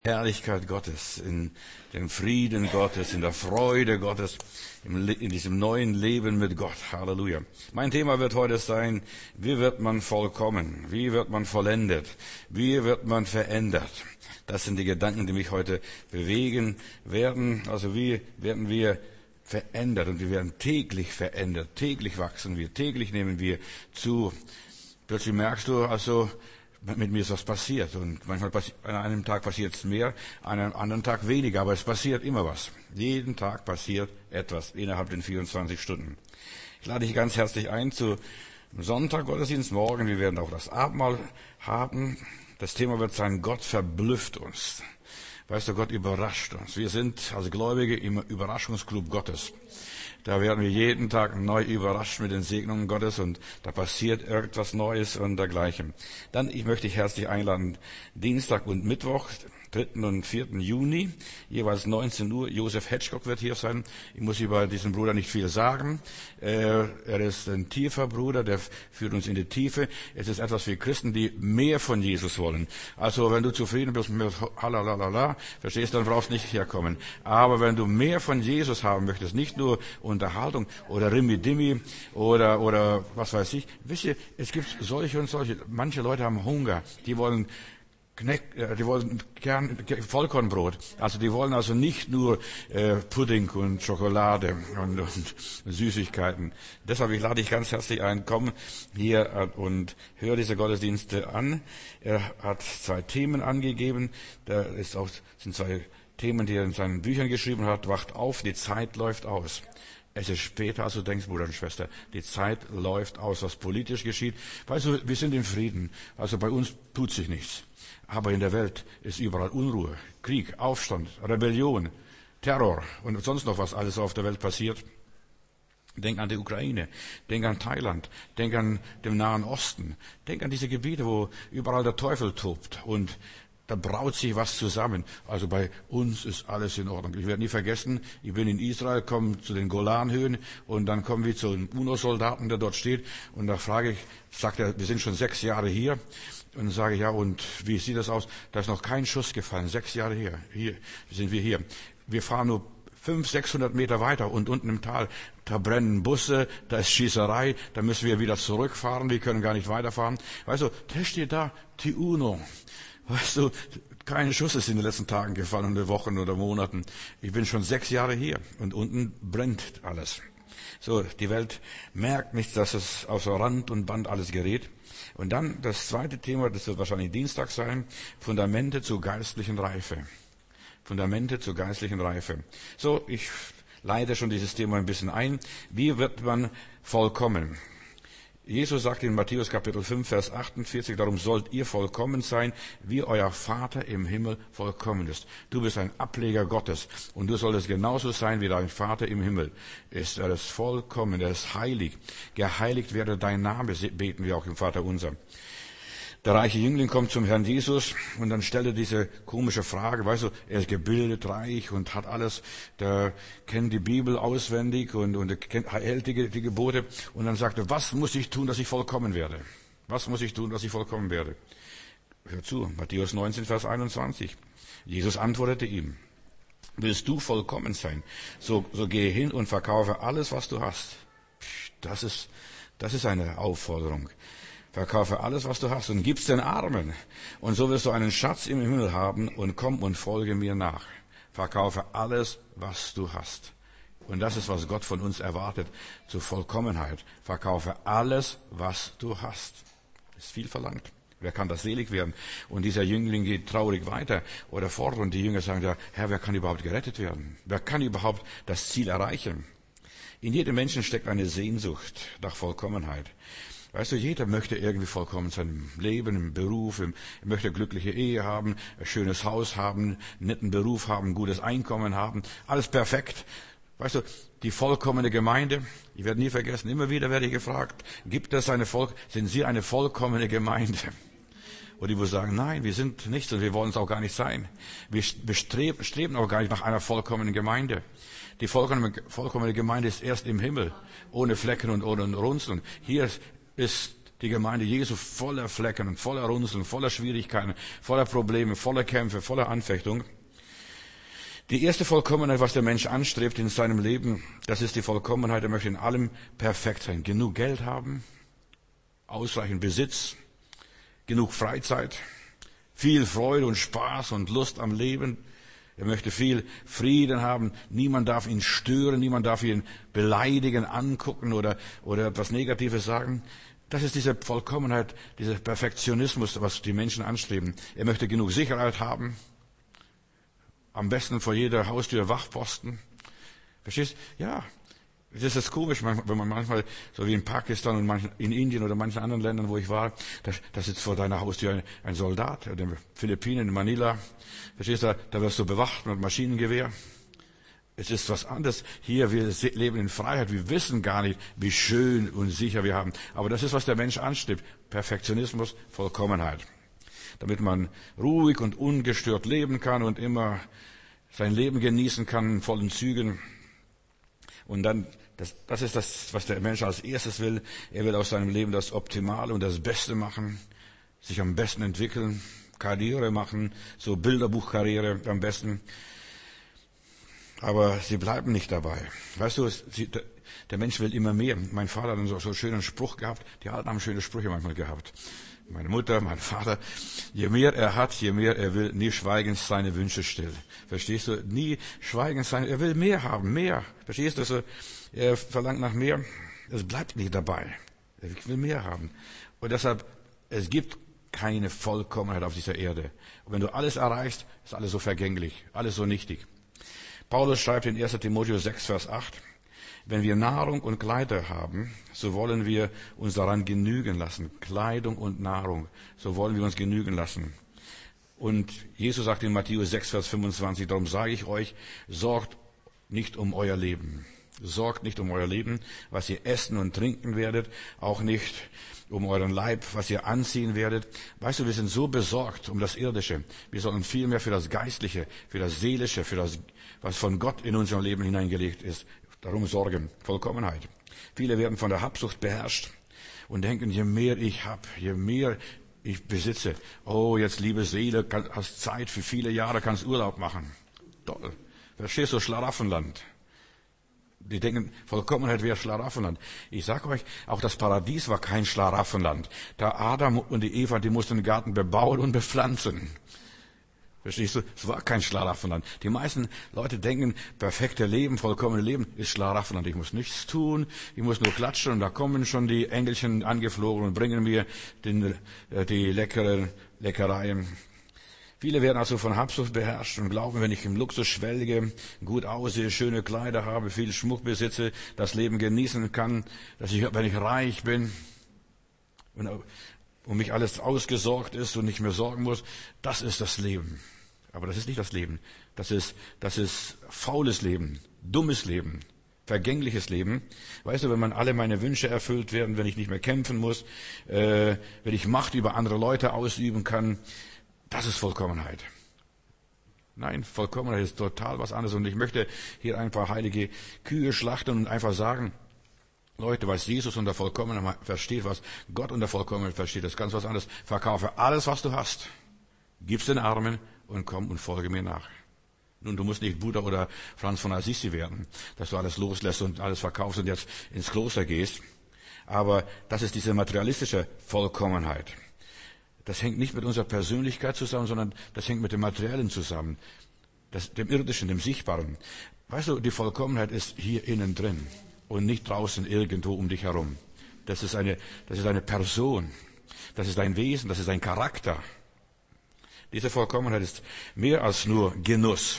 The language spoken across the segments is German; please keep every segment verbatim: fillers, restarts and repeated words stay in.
Herrlichkeit Gottes, in den Frieden Gottes, in der Freude Gottes, in diesem neuen Leben mit Gott. Halleluja. Mein Thema wird heute sein, wie wird man vollkommen? Wie wird man vollendet? Wie wird man verändert? Das sind die Gedanken, die mich heute bewegen werden. Also wie werden wir verändert? Und wir werden täglich verändert. Täglich wachsen wir. Täglich nehmen wir zu. Plötzlich merkst du also, mit mir ist was passiert. Und manchmal passi- an einem Tag passiert es mehr, an einem anderen Tag weniger. Aber es passiert immer was. Jeden Tag passiert etwas innerhalb den vierundzwanzig Stunden. Ich lade dich ganz herzlich ein zu Sonntag Gottesdienst morgen. Wir werden auch das Abendmahl haben. Das Thema wird sein, Gott verblüfft uns. Weißt du, Gott überrascht uns. Wir sind als Gläubige im Überraschungsclub Gottes. Da werden wir jeden Tag neu überrascht mit den Segnungen Gottes und da passiert irgendwas Neues und dergleichen. Dann, ich möchte dich herzlich einladen, Dienstag und Mittwoch, dritten und vierten Juni, jeweils neunzehn Uhr. Joseph Hedgecock wird hier sein. Ich muss über diesen Bruder nicht viel sagen. Er ist ein tiefer Bruder, der führt uns in die Tiefe. Es ist etwas für Christen, die mehr von Jesus wollen. Also wenn du zufrieden bist mit Halalala, verstehst du, dann brauchst du nicht herkommen. Aber wenn du mehr von Jesus haben möchtest, nicht nur Unterhaltung oder Rimmi-Dimmi oder, oder was weiß ich. Wisst ihr, es gibt solche und solche. Manche Leute haben Hunger. Die wollen Kneck, die wollen gern Vollkornbrot. Also die wollen also nicht nur äh, Pudding und Schokolade und, und Süßigkeiten. Deshalb ich lade dich ganz herzlich ein, komm hier und hör diese Gottesdienste an. Er hat zwei Themen angegeben. Da ist auch, sind zwei Themen, die er in seinen Büchern geschrieben hat. Wacht auf, die Zeit läuft aus. Es ist später, als du denkst, Bruder und Schwester. Die Zeit läuft aus, was politisch geschieht. Weißt du, wir sind im Frieden. Also bei uns tut sich nichts. Aber in der Welt ist überall Unruhe, Krieg, Aufstand, Rebellion, Terror und sonst noch was alles auf der Welt passiert. Denk an die Ukraine, denk an Thailand, denk an den Nahen Osten, denk an diese Gebiete, wo überall der Teufel tobt und da braut sich was zusammen. Also bei uns ist alles in Ordnung. Ich werde nie vergessen, ich bin in Israel, komme zu den Golanhöhen und dann kommen wir zu einem UNO-Soldaten, der dort steht und da frage ich, sagt er, wir sind schon sechs Jahre hier. Und dann sage ich, ja, und wie sieht das aus? Da ist noch kein Schuss gefallen, sechs Jahre her. Hier sind wir hier. Wir fahren nur fünf, sechshundert Meter weiter und unten im Tal, da brennen Busse, da ist Schießerei, da müssen wir wieder zurückfahren, wir können gar nicht weiterfahren. Weißt du, da steht da die UNO. Weißt du, kein Schuss ist in den letzten Tagen gefallen, oder Wochen oder Monaten. Ich bin schon sechs Jahre hier und unten brennt alles. So, die Welt merkt nicht, dass es außer Rand und Band alles gerät. Und dann das zweite Thema, das wird wahrscheinlich Dienstag sein, Fundamente zur geistlichen Reife. Fundamente zur geistlichen Reife. So, ich leite schon dieses Thema ein bisschen ein. Wie wird man vollkommen? Jesus sagt in Matthäus Kapitel fünf, Vers achtundvierzig, darum sollt ihr vollkommen sein, wie euer Vater im Himmel vollkommen ist. Du bist ein Ableger Gottes und du solltest genauso sein wie dein Vater im Himmel. Ist er ist vollkommen, er ist heilig. Geheiligt werde dein Name, beten wir auch im Vater unser. Der reiche Jüngling kommt zum Herrn Jesus und dann stellt er diese komische Frage, weißt du, er ist gebildet, reich und hat alles, der kennt die Bibel auswendig und, und er kennt, hält die, die Gebote und dann sagt er, was muss ich tun, dass ich vollkommen werde? Was muss ich tun, dass ich vollkommen werde? Hör zu, Matthäus neunzehn, Vers einundzwanzig. Jesus antwortete ihm, willst du vollkommen sein, so, so gehe hin und verkaufe alles, was du hast. Das ist, das ist eine Aufforderung. Verkaufe alles, was du hast und gib's den Armen. Und so wirst du einen Schatz im Himmel haben und komm und folge mir nach. Verkaufe alles, was du hast. Und das ist, was Gott von uns erwartet, zur Vollkommenheit. Verkaufe alles, was du hast. Das ist viel verlangt. Wer kann das selig werden? Und dieser Jüngling geht traurig weiter oder fort und die Jünger sagen, ja, Herr, wer kann überhaupt gerettet werden? Wer kann überhaupt das Ziel erreichen? In jedem Menschen steckt eine Sehnsucht nach Vollkommenheit. Weißt du, jeder möchte irgendwie vollkommen sein im Leben, im Beruf, im, er möchte eine glückliche Ehe haben, ein schönes Haus haben, einen netten Beruf haben, ein gutes Einkommen haben, alles perfekt. Weißt du, die vollkommene Gemeinde, ich werde nie vergessen, immer wieder werde ich gefragt, gibt es eine Volk, sind Sie eine vollkommene Gemeinde? Und die wohl sagen, nein, wir sind nichts und wir wollen es auch gar nicht sein. Wir bestreben, streben auch gar nicht nach einer vollkommenen Gemeinde. Die vollkommene, vollkommene Gemeinde ist erst im Himmel, ohne Flecken und ohne Runzeln. Hier ist Die Gemeinde Jesu voller Flecken und voller Runzeln, voller Schwierigkeiten, voller Probleme, voller Kämpfe, voller Anfechtung. Die erste Vollkommenheit, was der Mensch anstrebt in seinem Leben, das ist die Vollkommenheit. Er möchte in allem perfekt sein. Genug Geld haben, ausreichend Besitz, genug Freizeit, viel Freude und Spaß und Lust am Leben. Er möchte viel Frieden haben. Niemand darf ihn stören, niemand darf ihn beleidigen, angucken oder, oder etwas Negatives sagen. Das ist diese Vollkommenheit, dieser Perfektionismus, was die Menschen anstreben. Er möchte genug Sicherheit haben. Am besten vor jeder Haustür Wachposten. Verstehst? Ja. Das ist komisch, wenn man manchmal, so wie in Pakistan und manchen, in Indien oder manchen anderen Ländern, wo ich war, da, da sitzt vor deiner Haustür ein, ein Soldat, in den Philippinen, in Manila. Verstehst du? Da wirst du bewacht mit Maschinengewehr. Es ist was anderes. Hier, wir leben in Freiheit. Wir wissen gar nicht, wie schön und sicher wir haben. Aber das ist, was der Mensch anstrebt. Perfektionismus, Vollkommenheit. Damit man ruhig und ungestört leben kann und immer sein Leben genießen kann in vollen Zügen. Und dann, das, das ist das, was der Mensch als erstes will. Er will aus seinem Leben das Optimale und das Beste machen, sich am besten entwickeln, Karriere machen, so Bilderbuchkarriere am besten. Aber sie bleiben nicht dabei. Weißt du, sie, der Mensch will immer mehr. Mein Vater hat so, so einen schönen Spruch gehabt. Die Alten haben schöne Sprüche manchmal gehabt. Meine Mutter, mein Vater. Je mehr er hat, je mehr er will, nie schweigend seine Wünsche still. Verstehst du? Nie schweigend sein. Er will mehr haben, mehr. Verstehst du? Also, er verlangt nach mehr. Es bleibt nicht dabei. Er will mehr haben. Und deshalb, es gibt keine Vollkommenheit auf dieser Erde. Und wenn du alles erreichst, ist alles so vergänglich, alles so nichtig. Paulus schreibt in erster Timotheus sechs, Vers acht, wenn wir Nahrung und Kleider haben, so wollen wir uns daran genügen lassen. Kleidung und Nahrung, so wollen wir uns genügen lassen. Und Jesus sagt in Matthäus sechs, Vers fünfundzwanzig, darum sage ich euch, sorgt nicht um euer Leben. Sorgt nicht um euer Leben, was ihr essen und trinken werdet, auch nicht um euren Leib, was ihr anziehen werdet. Weißt du, wir sind so besorgt um das Irdische. Wir sollen viel mehr für das Geistliche, für das Seelische, für das, was von Gott in unser Leben hineingelegt ist, darum sorgen. Vollkommenheit. Viele werden von der Habsucht beherrscht und denken, je mehr ich habe, je mehr ich besitze, oh, jetzt liebe Seele, hast Zeit für viele Jahre, kannst Urlaub machen. Toll. Verstehst du, Schlaraffenland. Die denken, Vollkommenheit wäre Schlaraffenland. Ich sage euch, auch das Paradies war kein Schlaraffenland. Da Adam und die Eva, die mussten den Garten bebauen und bepflanzen. Verstehst du? Es war kein Schlaraffenland. Die meisten Leute denken, perfekte Leben, vollkommene Leben ist Schlaraffenland. Ich muss nichts tun, ich muss nur klatschen und da kommen schon die Engelchen angeflogen und bringen mir den, die leckeren Leckereien. Viele werden also von Habsucht beherrscht und glauben, wenn ich im Luxus schwelge, gut aussehe, schöne Kleider habe, viel Schmuck besitze, das Leben genießen kann, dass ich, wenn ich reich bin und um mich alles ausgesorgt ist und nicht mehr sorgen muss, das ist das Leben. Aber das ist nicht das Leben. Das ist, das ist faules Leben, dummes Leben, vergängliches Leben. Weißt du, wenn man alle meine Wünsche erfüllt werden, wenn ich nicht mehr kämpfen muss, äh, wenn ich Macht über andere Leute ausüben kann, das ist Vollkommenheit. Nein, Vollkommenheit ist total was anderes. Und ich möchte hier ein paar heilige Kühe schlachten und einfach sagen, Leute, was Jesus unter Vollkommenheit versteht, was Gott unter Vollkommenheit versteht, das ist ganz was anderes. Verkaufe alles, was du hast, gib's den Armen und komm und folge mir nach. Nun, du musst nicht Buddha oder Franz von Assisi werden, dass du alles loslässt und alles verkaufst und jetzt ins Kloster gehst. Aber das ist diese materialistische Vollkommenheit. Das hängt nicht mit unserer Persönlichkeit zusammen, sondern das hängt mit dem Materiellen zusammen. Das, dem Irdischen, dem Sichtbaren. Weißt du, die Vollkommenheit ist hier innen drin und nicht draußen irgendwo um dich herum. Das ist eine, das ist eine Person. Das ist ein Wesen, das ist ein Charakter. Diese Vollkommenheit ist mehr als nur Genuss.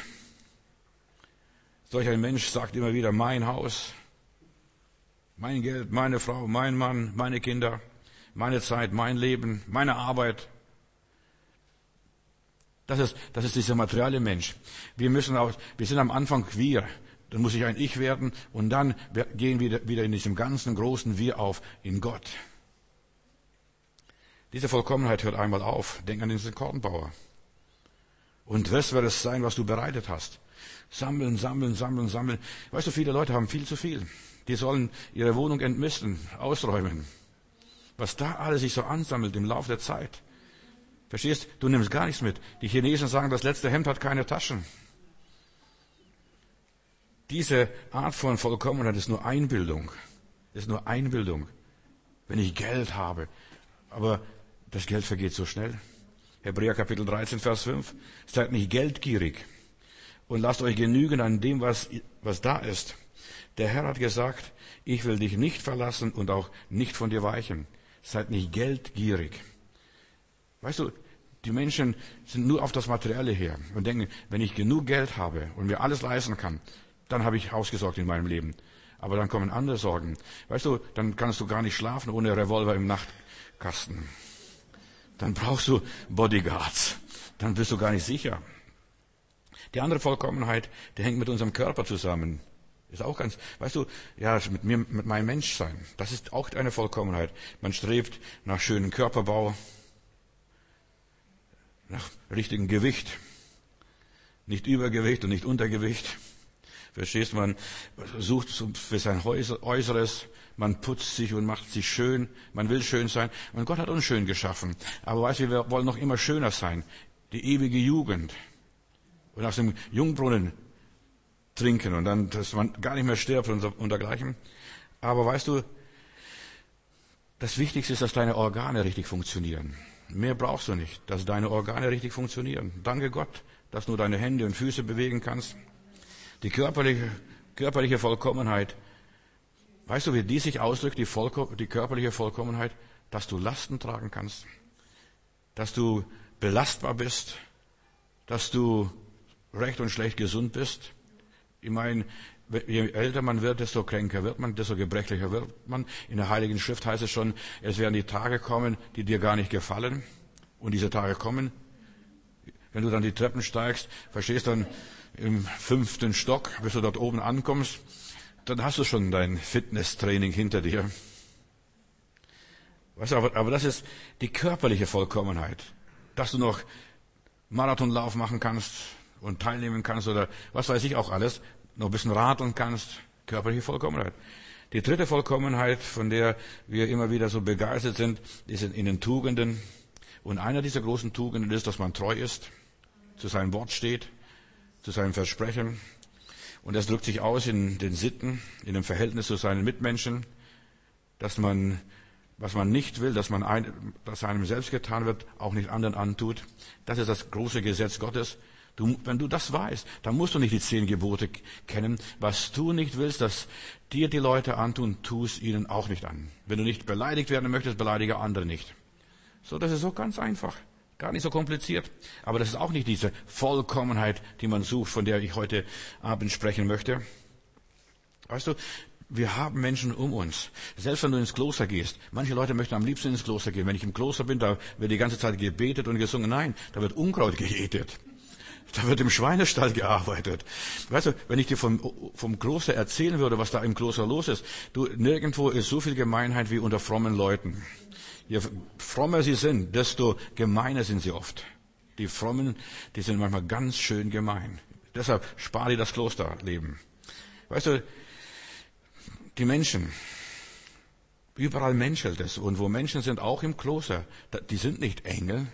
Solch ein Mensch sagt immer wieder, mein Haus, mein Geld, meine Frau, mein Mann, meine Kinder, meine Zeit, mein Leben, meine Arbeit. Das ist, das ist dieser materielle Mensch. Wir müssen auch, wir sind am Anfang wir. Dann muss ich ein Ich werden und dann gehen wir wieder in diesem ganzen großen Wir auf, in Gott. Diese Vollkommenheit hört einmal auf. Denk an diesen Kornbauer. Und das wird es sein, was du bereitet hast. Sammeln, sammeln, sammeln, sammeln. Weißt du, viele Leute haben viel zu viel. Die sollen ihre Wohnung entmisten, ausräumen. Was da alles sich so ansammelt im Laufe der Zeit. Verstehst? Du nimmst gar nichts mit. Die Chinesen sagen, das letzte Hemd hat keine Taschen. Diese Art von Vollkommenheit ist nur Einbildung. Ist nur Einbildung. Wenn ich Geld habe. Aber das Geld vergeht so schnell. Hebräer Kapitel dreizehn, Vers fünf. Seid nicht geldgierig und lasst euch genügen an dem, was, was da ist. Der Herr hat gesagt, ich will dich nicht verlassen und auch nicht von dir weichen. Seid nicht geldgierig. Weißt du, die Menschen sind nur auf das Materielle her und denken, wenn ich genug Geld habe und mir alles leisten kann, dann habe ich ausgesorgt in meinem Leben. Aber dann kommen andere Sorgen. Weißt du, dann kannst du gar nicht schlafen ohne Revolver im Nachtkasten. Dann brauchst du Bodyguards. Dann bist du gar nicht sicher. Die andere Vollkommenheit, die hängt mit unserem Körper zusammen. Ist auch ganz, weißt du, ja, mit mir, mit meinem Menschsein. Das ist auch eine Vollkommenheit. Man strebt nach schönem Körperbau, nach richtigem Gewicht. Nicht Übergewicht und nicht Untergewicht. Verstehst, man sucht für sein Äußeres, man putzt sich und macht sich schön, man will schön sein. Und Gott hat uns schön geschaffen. Aber weißt du, wir wollen noch immer schöner sein. Die ewige Jugend. Und aus dem Jungbrunnen trinken und dann, dass man gar nicht mehr stirbt und, so, und dergleichen. Aber weißt du, das Wichtigste ist, dass deine Organe richtig funktionieren. Mehr brauchst du nicht, dass deine Organe richtig funktionieren. Danke Gott, dass du deine Hände und Füße bewegen kannst. Die körperliche, körperliche Vollkommenheit, weißt du, wie die sich ausdrückt, die, Vollko- die körperliche Vollkommenheit? Dass du Lasten tragen kannst, dass du belastbar bist, dass du recht und schlecht gesund bist. Ich meine, je älter man wird, desto kränker wird man, desto gebrechlicher wird man. In der Heiligen Schrift heißt es schon, es werden die Tage kommen, die dir gar nicht gefallen. Und diese Tage kommen, wenn du dann die Treppen steigst, verstehst dann, im fünften Stock, bis du dort oben ankommst, dann hast du schon dein Fitnesstraining hinter dir. Weißt du, aber, aber das ist die körperliche Vollkommenheit. Dass du noch Marathonlauf machen kannst und teilnehmen kannst oder was weiß ich auch alles, noch ein bisschen radeln kannst, körperliche Vollkommenheit. Die dritte Vollkommenheit, von der wir immer wieder so begeistert sind, ist in den Tugenden. Und einer dieser großen Tugenden ist, dass man treu ist, zu seinem Wort steht, zu seinem Versprechen. Und das drückt sich aus in den Sitten, in dem Verhältnis zu seinen Mitmenschen, dass man, was man nicht will, dass man ein, dass einem selbst getan wird, auch nicht anderen antut. Das ist das große Gesetz Gottes. Du, wenn du das weißt, dann musst du nicht die zehn Gebote kennen. Was du nicht willst, dass dir die Leute antun, tu es ihnen auch nicht an. Wenn du nicht beleidigt werden möchtest, beleidige andere nicht. So, das ist so ganz einfach. Gar nicht so kompliziert. Aber das ist auch nicht diese Vollkommenheit, die man sucht, von der ich heute Abend sprechen möchte. Weißt du, wir haben Menschen um uns. Selbst wenn du ins Kloster gehst. Manche Leute möchten am liebsten ins Kloster gehen. Wenn ich im Kloster bin, da wird die ganze Zeit gebetet und gesungen. Nein, da wird Unkraut gejetet. Da wird im Schweinestall gearbeitet. Weißt du, wenn ich dir vom, vom Kloster erzählen würde, was da im Kloster los ist. Du, nirgendwo ist so viel Gemeinheit wie unter frommen Leuten. Je frommer sie sind, desto gemeiner sind sie oft. Die Frommen, die sind manchmal ganz schön gemein. Deshalb spar dir das Klosterleben. Weißt du, die Menschen, überall menschelt es. Und wo Menschen sind, auch im Kloster, die sind nicht Engel.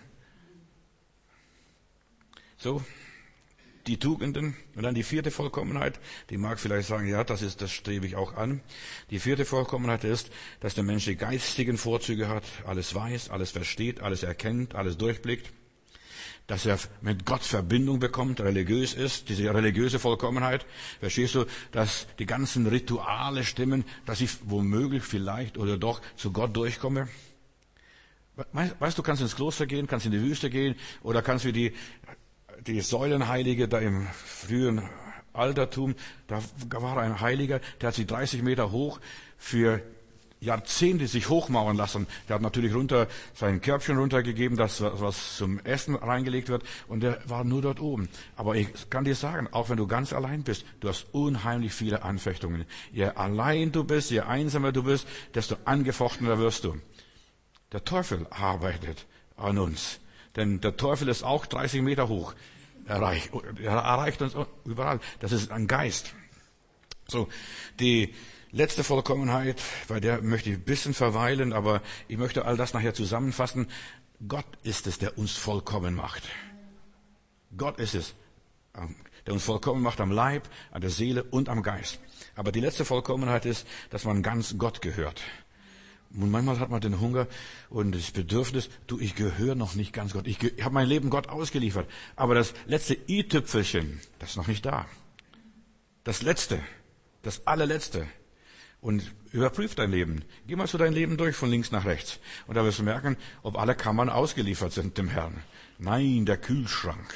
So, die Tugenden. Und dann die vierte Vollkommenheit, die mag vielleicht sagen, ja, das ist, das strebe ich auch an. Die vierte Vollkommenheit ist, dass der Mensch die geistigen Vorzüge hat, alles weiß, alles versteht, alles erkennt, alles durchblickt. Dass er mit Gott Verbindung bekommt, religiös ist, diese religiöse Vollkommenheit. Verstehst du, dass die ganzen Rituale stimmen, dass ich womöglich vielleicht oder doch zu Gott durchkomme? Weißt du, kannst ins Kloster gehen, kannst in die Wüste gehen oder kannst wie die die Säulenheilige da im frühen Altertum, da war ein Heiliger, der hat sich dreißig Meter hoch für Jahrzehnte sich hochmauern lassen. Der hat natürlich runter sein Körbchen runtergegeben, das was zum Essen reingelegt wird, und der war nur dort oben. Aber ich kann dir sagen, auch wenn du ganz allein bist, du hast unheimlich viele Anfechtungen. Je allein du bist, je einsamer du bist, desto angefochtener wirst du. Der Teufel arbeitet an uns. Denn der Teufel ist auch dreißig Meter hoch. Er erreicht, er erreicht uns überall. Das ist ein Geist. So, die letzte Vollkommenheit, bei der möchte ich ein bisschen verweilen, aber ich möchte all das nachher zusammenfassen. Gott ist es, der uns vollkommen macht. Gott ist es, der uns vollkommen macht am Leib, an der Seele und am Geist. Aber die letzte Vollkommenheit ist, dass man ganz Gott gehört. Und manchmal hat man den Hunger und das Bedürfnis, du, ich gehöre noch nicht ganz Gott. Ich, ich habe mein Leben Gott ausgeliefert. Aber das letzte i-Tüpfelchen, das ist noch nicht da. Das letzte, das allerletzte. Und überprüf dein Leben. Geh mal so dein Leben durch, von links nach rechts. Und da wirst du merken, ob alle Kammern ausgeliefert sind dem Herrn. Nein, der Kühlschrank.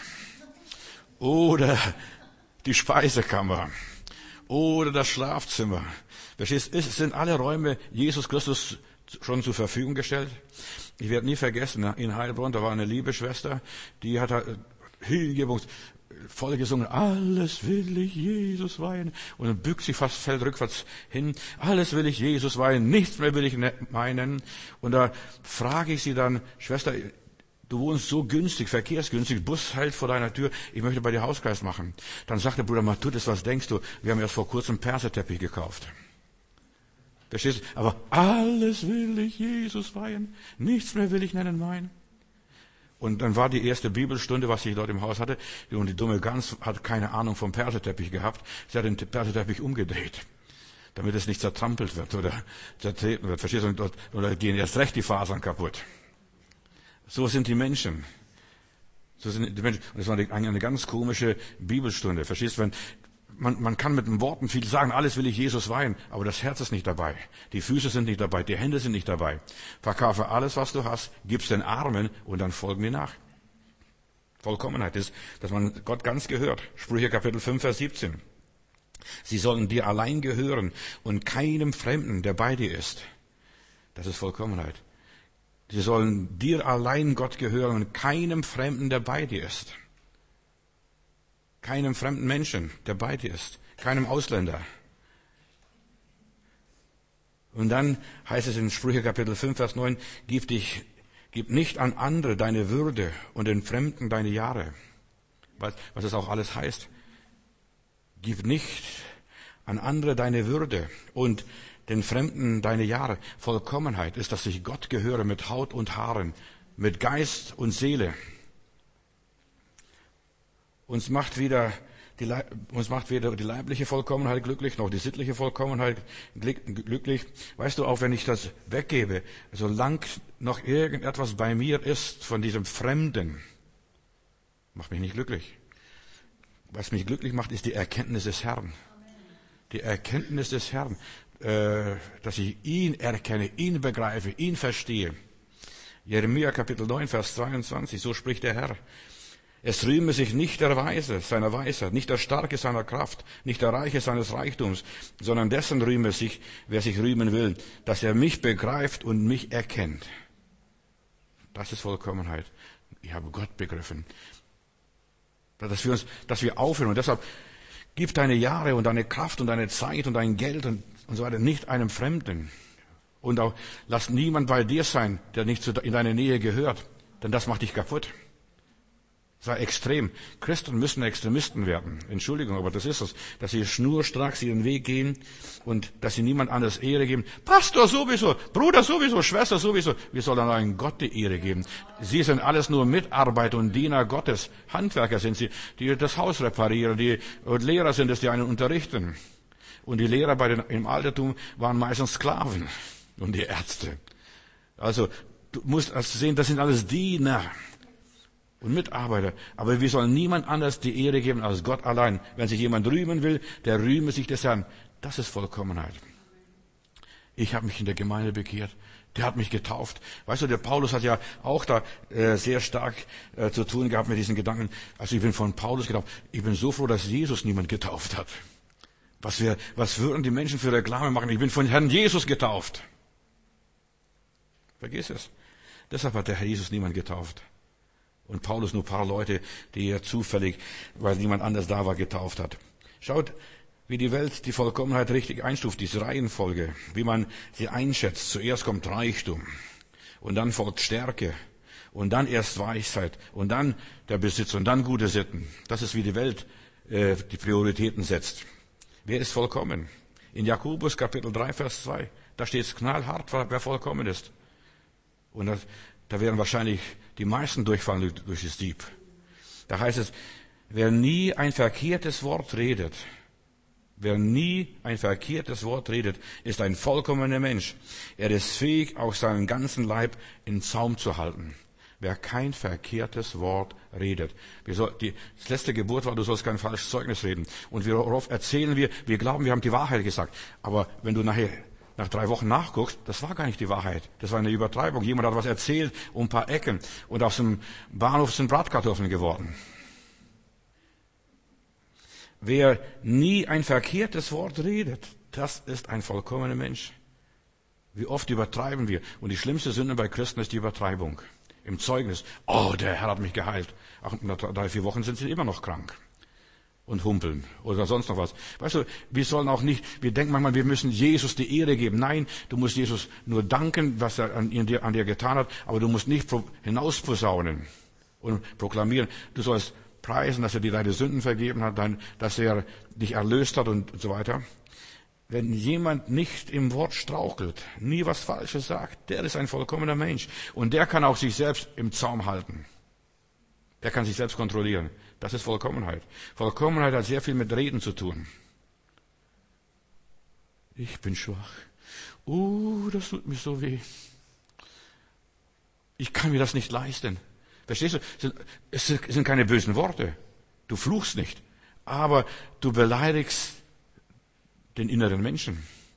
Oder die Speisekammer. Oder das Schlafzimmer. Verstehst du, es sind alle Räume Jesus Christus schon zur Verfügung gestellt. Ich werde nie vergessen, in Heilbronn, da war eine liebe Schwester, die hat hingebungsvoll gesungen, alles will ich Jesus weihen. Und dann bückt sie fast, fällt rückwärts hin, alles will ich Jesus weihen, nichts mehr will ich meinen. Und da frage ich sie dann, Schwester, du wohnst so günstig, verkehrsgünstig, Bus hält vor deiner Tür, ich möchte bei dir Hauskreis machen. Dann sagt der Bruder Matthäus, was denkst du? Wir haben erst vor kurzem einen Perserteppich gekauft. Verstehst du? Aber alles will ich Jesus weihen, nichts mehr will ich nennen mein. Und dann war die erste Bibelstunde, was ich dort im Haus hatte, und die dumme Gans hat keine Ahnung vom Perserteppich gehabt. Sie hat den Perserteppich umgedreht, damit es nicht zertrampelt wird oder zertreten wird. Verstehst du? Oder gehen erst recht die Fasern kaputt. So sind die Menschen. So sind die Menschen. Und das war eine, eine ganz komische Bibelstunde. Verstehst du? Wenn, man, man kann mit den Worten viel sagen, alles will ich Jesus weihen, aber das Herz ist nicht dabei. Die Füße sind nicht dabei, die Hände sind nicht dabei. Verkaufe alles, was du hast, gib's den Armen und dann folgen die nach. Vollkommenheit ist, dass man Gott ganz gehört. Sprüche Kapitel fünf, Vers siebzehn. Sie sollen dir allein gehören und keinem Fremden, der bei dir ist. Das ist Vollkommenheit. Sie sollen dir allein Gott gehören und keinem Fremden, der bei dir ist. Keinem fremden Menschen, der bei dir ist. Keinem Ausländer. Und dann heißt es in Sprüche Kapitel fünf, Vers neun, gib dich, gib nicht an andere deine Würde und den Fremden deine Jahre. Was, was das auch alles heißt. Gib nicht an andere deine Würde und den Fremden deine Jahre. Vollkommenheit ist, dass ich Gott gehöre mit Haut und Haaren, mit Geist und Seele. Uns macht weder die, uns macht weder die leibliche Vollkommenheit glücklich, noch die sittliche Vollkommenheit glücklich. Weißt du, auch wenn ich das weggebe, solange noch irgendetwas bei mir ist von diesem Fremden, macht mich nicht glücklich. Was mich glücklich macht, ist die Erkenntnis des Herrn. Die Erkenntnis des Herrn, äh, dass ich ihn erkenne, ihn begreife, ihn verstehe. Jeremia Kapitel neun, Vers zweiundzwanzig, so spricht der Herr. Es rühme sich nicht der Weise seiner Weisheit, nicht der Starke seiner Kraft, nicht der Reiche seines Reichtums, sondern dessen rühme sich, wer sich rühmen will, dass er mich begreift und mich erkennt. Das ist Vollkommenheit. Ich habe Gott begriffen. Dass wir uns, dass wir aufhören. Und deshalb gib deine Jahre und deine Kraft und deine Zeit und dein Geld und, und so weiter nicht einem Fremden. Und auch lass niemand bei dir sein, der nicht in deine Nähe gehört. Denn das macht dich kaputt. Sei extrem. Christen müssen Extremisten werden. Entschuldigung, aber das ist es. Dass sie schnurstracks ihren Weg gehen und dass sie niemand anderes Ehre geben. Pastor sowieso, Bruder sowieso, Schwester sowieso. Wir sollen einen Gott die Ehre geben. Sie sind alles nur Mitarbeiter und Diener Gottes. Handwerker sind sie, die das Haus reparieren, die und Lehrer sind es, die einen unterrichten. Und die Lehrer bei den, im Altertum waren meistens Sklaven und die Ärzte. Also du musst also sehen, das sind alles Diener und Mitarbeiter. Aber wir sollen niemand anders die Ehre geben als Gott allein. Wenn sich jemand rühmen will, der rühme sich des Herrn. Das ist Vollkommenheit. Ich habe mich in der Gemeinde bekehrt. Der hat mich getauft. Weißt du, der Paulus hat ja auch da äh, sehr stark äh, zu tun gehabt mit diesen Gedanken. Also ich bin von Paulus getauft. Ich bin so froh, dass Jesus niemand getauft hat. Was, wir, was würden die Menschen für Reklame machen? Ich bin von Herrn Jesus getauft. Vergiss es. Deshalb hat der Herr Jesus niemand getauft. Und Paulus nur ein paar Leute, die er zufällig, weil niemand anders da war, getauft hat. Schaut, wie die Welt die Vollkommenheit richtig einstuft, diese Reihenfolge, wie man sie einschätzt. Zuerst kommt Reichtum und dann folgt Stärke und dann erst Weisheit und dann der Besitz und dann gute Sitten. Das ist, wie die Welt äh, die Prioritäten setzt. Wer ist vollkommen? In Jakobus Kapitel drei, Vers zwei, da steht es knallhart, wer vollkommen ist. Und das, da werden wahrscheinlich die meisten durchfallen durch, durch das Dieb. Da heißt es, wer nie ein verkehrtes Wort redet, wer nie ein verkehrtes Wort redet, ist ein vollkommener Mensch. Er ist fähig, auch seinen ganzen Leib in Zaum zu halten. Wer kein verkehrtes Wort redet. Wir soll, die, das letzte Gebot war, du sollst kein falsches Zeugnis reden. Und worauf erzählen wir, wir glauben, wir haben die Wahrheit gesagt. Aber wenn du nachher, nach drei Wochen nachguckst, das war gar nicht die Wahrheit. Das war eine Übertreibung. Jemand hat was erzählt um ein paar Ecken. Und aus dem Bahnhof sind Bratkartoffeln geworden. Wer nie ein verkehrtes Wort redet, das ist ein vollkommener Mensch. Wie oft übertreiben wir. Und die schlimmste Sünde bei Christen ist die Übertreibung. Im Zeugnis, oh, der Herr hat mich geheilt. Ach, nach drei, vier Wochen sind sie immer noch krank. Und humpeln. Oder sonst noch was. Weißt du, wir sollen auch nicht, wir denken manchmal, wir müssen Jesus die Ehre geben. Nein, du musst Jesus nur danken, was er an dir, an dir getan hat. Aber du musst nicht hinausposaunen und proklamieren. Du sollst preisen, dass er dir deine Sünden vergeben hat, dass er dich erlöst hat und so weiter. Wenn jemand nicht im Wort strauchelt, nie was Falsches sagt, der ist ein vollkommener Mensch. Und der kann auch sich selbst im Zaum halten. Der kann sich selbst kontrollieren. Das ist Vollkommenheit. Vollkommenheit hat sehr viel mit Reden zu tun. Ich bin schwach. Uh, das tut mir so weh. Ich kann mir das nicht leisten. Verstehst du? Es sind keine bösen Worte. Du fluchst nicht. Aber du beleidigst den inneren Menschen.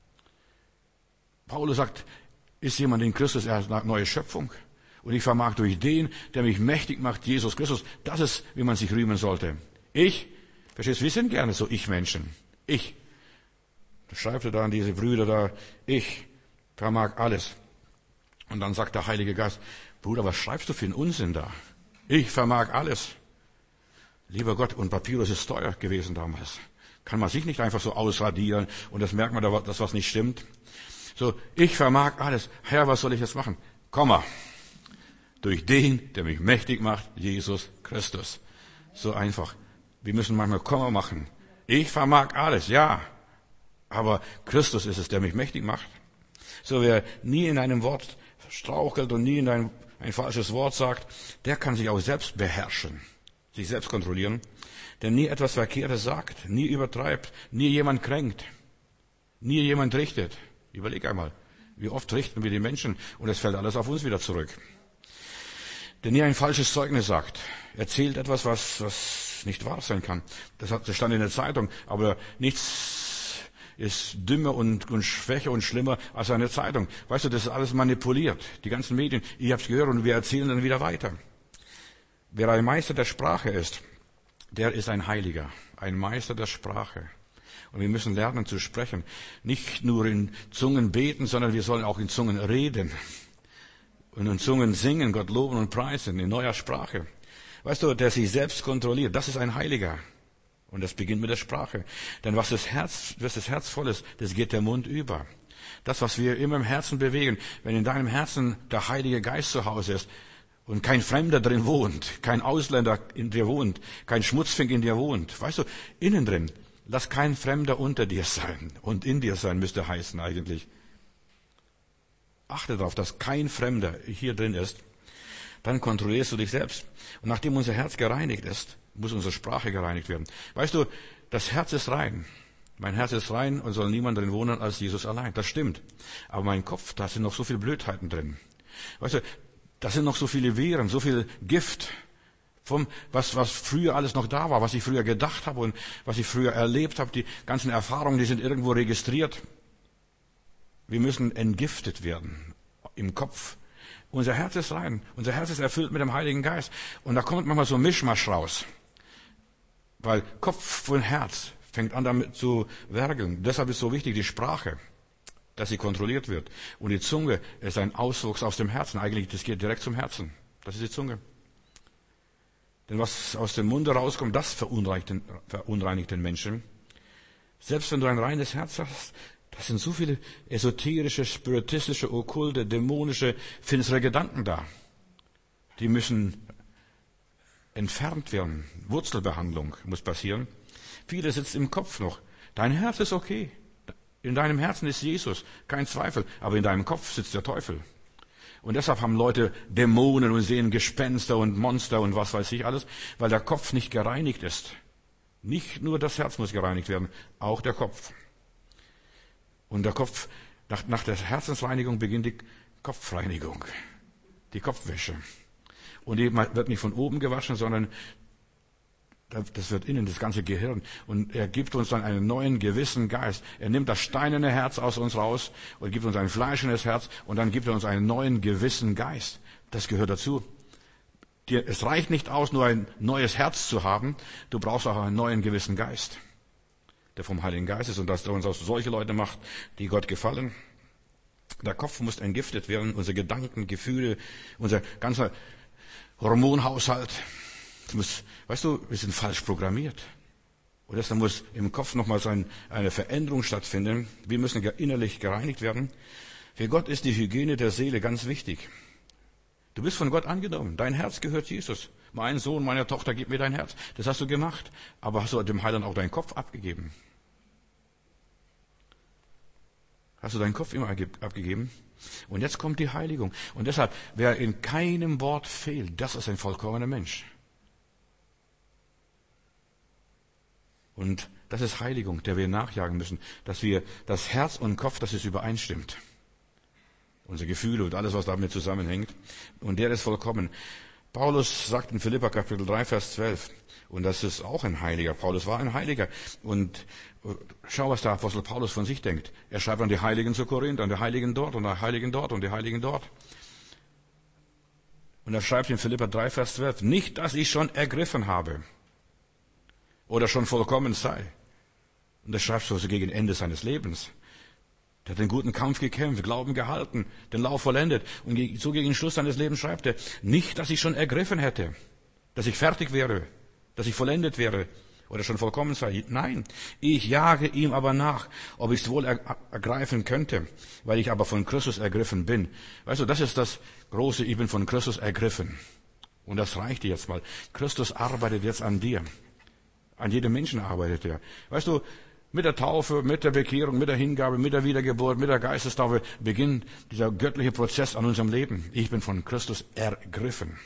Paulus sagt, ist jemand in Christus, er ist eine neue Schöpfung. Und ich vermag durch den, der mich mächtig macht, Jesus Christus. Das ist, wie man sich rühmen sollte. Ich, verstehst du, wir sind gerne so Ich-Menschen. Ich. Da schreibt er da an diese Brüder da, ich vermag alles. Und dann sagt der Heilige Geist, Bruder, was schreibst du für einen Unsinn da? Ich vermag alles. Lieber Gott, und Papyrus ist teuer gewesen damals. Kann man sich nicht einfach so ausradieren und das merkt man, dass was nicht stimmt. So, ich vermag alles. Herr, was soll ich jetzt machen? Komma. Durch den, der mich mächtig macht, Jesus Christus. So einfach. Wir müssen manchmal Komma machen. Ich vermag alles, ja. Aber Christus ist es, der mich mächtig macht. So, wer nie in einem Wort strauchelt und nie in ein, ein falsches Wort sagt, der kann sich auch selbst beherrschen, sich selbst kontrollieren. Der nie etwas Verkehrtes sagt, nie übertreibt, nie jemand kränkt, nie jemand richtet. Überleg einmal, wie oft richten wir die Menschen und es fällt alles auf uns wieder zurück. Der nie ein falsches Zeugnis sagt, erzählt etwas, was, was nicht wahr sein kann. Das, hat, das stand in der Zeitung, aber nichts ist dümmer und, und schwächer und schlimmer als eine Zeitung. Weißt du, das ist alles manipuliert. Die ganzen Medien, ich hab's gehört und wir erzählen dann wieder weiter. Wer ein Meister der Sprache ist, der ist ein Heiliger, ein Meister der Sprache. Und wir müssen lernen zu sprechen. Nicht nur in Zungen beten, sondern wir sollen auch in Zungen reden. Und in Zungen singen, Gott loben und preisen, in neuer Sprache. Weißt du, der sich selbst kontrolliert, das ist ein Heiliger. Und das beginnt mit der Sprache. Denn was das Herz, was das Herz voll ist, das geht der Mund über. Das, was wir immer im Herzen bewegen, wenn in deinem Herzen der Heilige Geist zu Hause ist, und kein Fremder drin wohnt, kein Ausländer in dir wohnt, kein Schmutzfink in dir wohnt. Weißt du, innen drin, lass kein Fremder unter dir sein. Und in dir sein müsste heißen eigentlich. Achte darauf, dass kein Fremder hier drin ist. Dann kontrollierst du dich selbst. Und nachdem unser Herz gereinigt ist, muss unsere Sprache gereinigt werden. Weißt du, das Herz ist rein. Mein Herz ist rein und soll niemand drin wohnen als Jesus allein. Das stimmt. Aber mein Kopf, da sind noch so viele Blödheiten drin. Weißt du, da sind noch so viele Viren, so viel Gift, vom, was, was früher alles noch da war, was ich früher gedacht habe und was ich früher erlebt habe. Die ganzen Erfahrungen, die sind irgendwo registriert. Wir müssen entgiftet werden im Kopf. Unser Herz ist rein. Unser Herz ist erfüllt mit dem Heiligen Geist. Und da kommt manchmal so ein Mischmasch raus. Weil Kopf und Herz fängt an damit zu werkeln. Deshalb ist so wichtig die Sprache, dass sie kontrolliert wird. Und die Zunge ist ein Auswuchs aus dem Herzen. Eigentlich, das geht direkt zum Herzen. Das ist die Zunge. Denn was aus dem Munde rauskommt, das verunreinigt den, verunreinigt den Menschen. Selbst wenn du ein reines Herz hast, das sind so viele esoterische, spiritistische, okkulte, dämonische, finstere Gedanken da. Die müssen entfernt werden. Wurzelbehandlung muss passieren. Viele sitzen im Kopf noch. Dein Herz ist okay. In deinem Herzen ist Jesus, kein Zweifel, aber in deinem Kopf sitzt der Teufel. Und deshalb haben Leute Dämonen und sehen Gespenster und Monster und was weiß ich alles, weil der Kopf nicht gereinigt ist. Nicht nur das Herz muss gereinigt werden, auch der Kopf. Und der Kopf, nach, nach der Herzensreinigung beginnt die Kopfreinigung, die Kopfwäsche. Und die wird nicht von oben gewaschen, sondern das wird innen, das ganze Gehirn. Und er gibt uns dann einen neuen, gewissen Geist. Er nimmt das steinerne Herz aus uns raus und gibt uns ein fleischendes Herz und dann gibt er uns einen neuen, gewissen Geist. Das gehört dazu. Es reicht nicht aus, nur ein neues Herz zu haben. Du brauchst auch einen neuen, gewissen Geist, der vom Heiligen Geist ist und dass er uns aus solche Leute macht, die Gott gefallen. Der Kopf muss entgiftet werden, unsere Gedanken, Gefühle, unser ganzer Hormonhaushalt. Muss, weißt du, wir sind falsch programmiert. Und deshalb muss im Kopf nochmal so ein, eine Veränderung stattfinden. Wir müssen innerlich gereinigt werden. Für Gott ist die Hygiene der Seele ganz wichtig. Du bist von Gott angenommen. Dein Herz gehört Jesus. Mein Sohn, meine Tochter, gib mir dein Herz. Das hast du gemacht. Aber hast du dem Heiland auch deinen Kopf abgegeben? Hast du deinen Kopf immer abgegeben? Und jetzt kommt die Heiligung. Und deshalb, wer in keinem Wort fehlt, das ist ein vollkommener Mensch. Und das ist Heiligung, der wir nachjagen müssen, dass wir das Herz und Kopf, dass es übereinstimmt. Unsere Gefühle und alles, was damit zusammenhängt. Und der ist vollkommen. Paulus sagt in Philipper Kapitel drei, Vers zwölf, und das ist auch ein Heiliger. Paulus war ein Heiliger. Und schau, was der Apostel Paulus von sich denkt. Er schreibt an die Heiligen zu Korinth, an die Heiligen dort und die Heiligen dort und die Heiligen dort. Und er schreibt in Philipper drei, Vers zwölf, nicht, dass ich schon ergriffen habe oder schon vollkommen sei. Und das schreibt so gegen Ende seines Lebens. Der hat den guten Kampf gekämpft, Glauben gehalten, den Lauf vollendet. Und so gegen den Schluss seines Lebens schreibt er, nicht, dass ich schon ergriffen hätte, dass ich fertig wäre, dass ich vollendet wäre oder schon vollkommen sei. Nein, ich jage ihm aber nach, ob ich es wohl ergreifen könnte, weil ich aber von Christus ergriffen bin. Weißt du, das ist das Große, ich bin von Christus ergriffen. Und das reicht dir jetzt mal. Christus arbeitet jetzt an dir. An jedem Menschen arbeitet er. Weißt du, mit der Taufe, mit der Bekehrung, mit der Hingabe, mit der Wiedergeburt, mit der Geistestaufe beginnt dieser göttliche Prozess an unserem Leben. Ich bin von Christus ergriffen.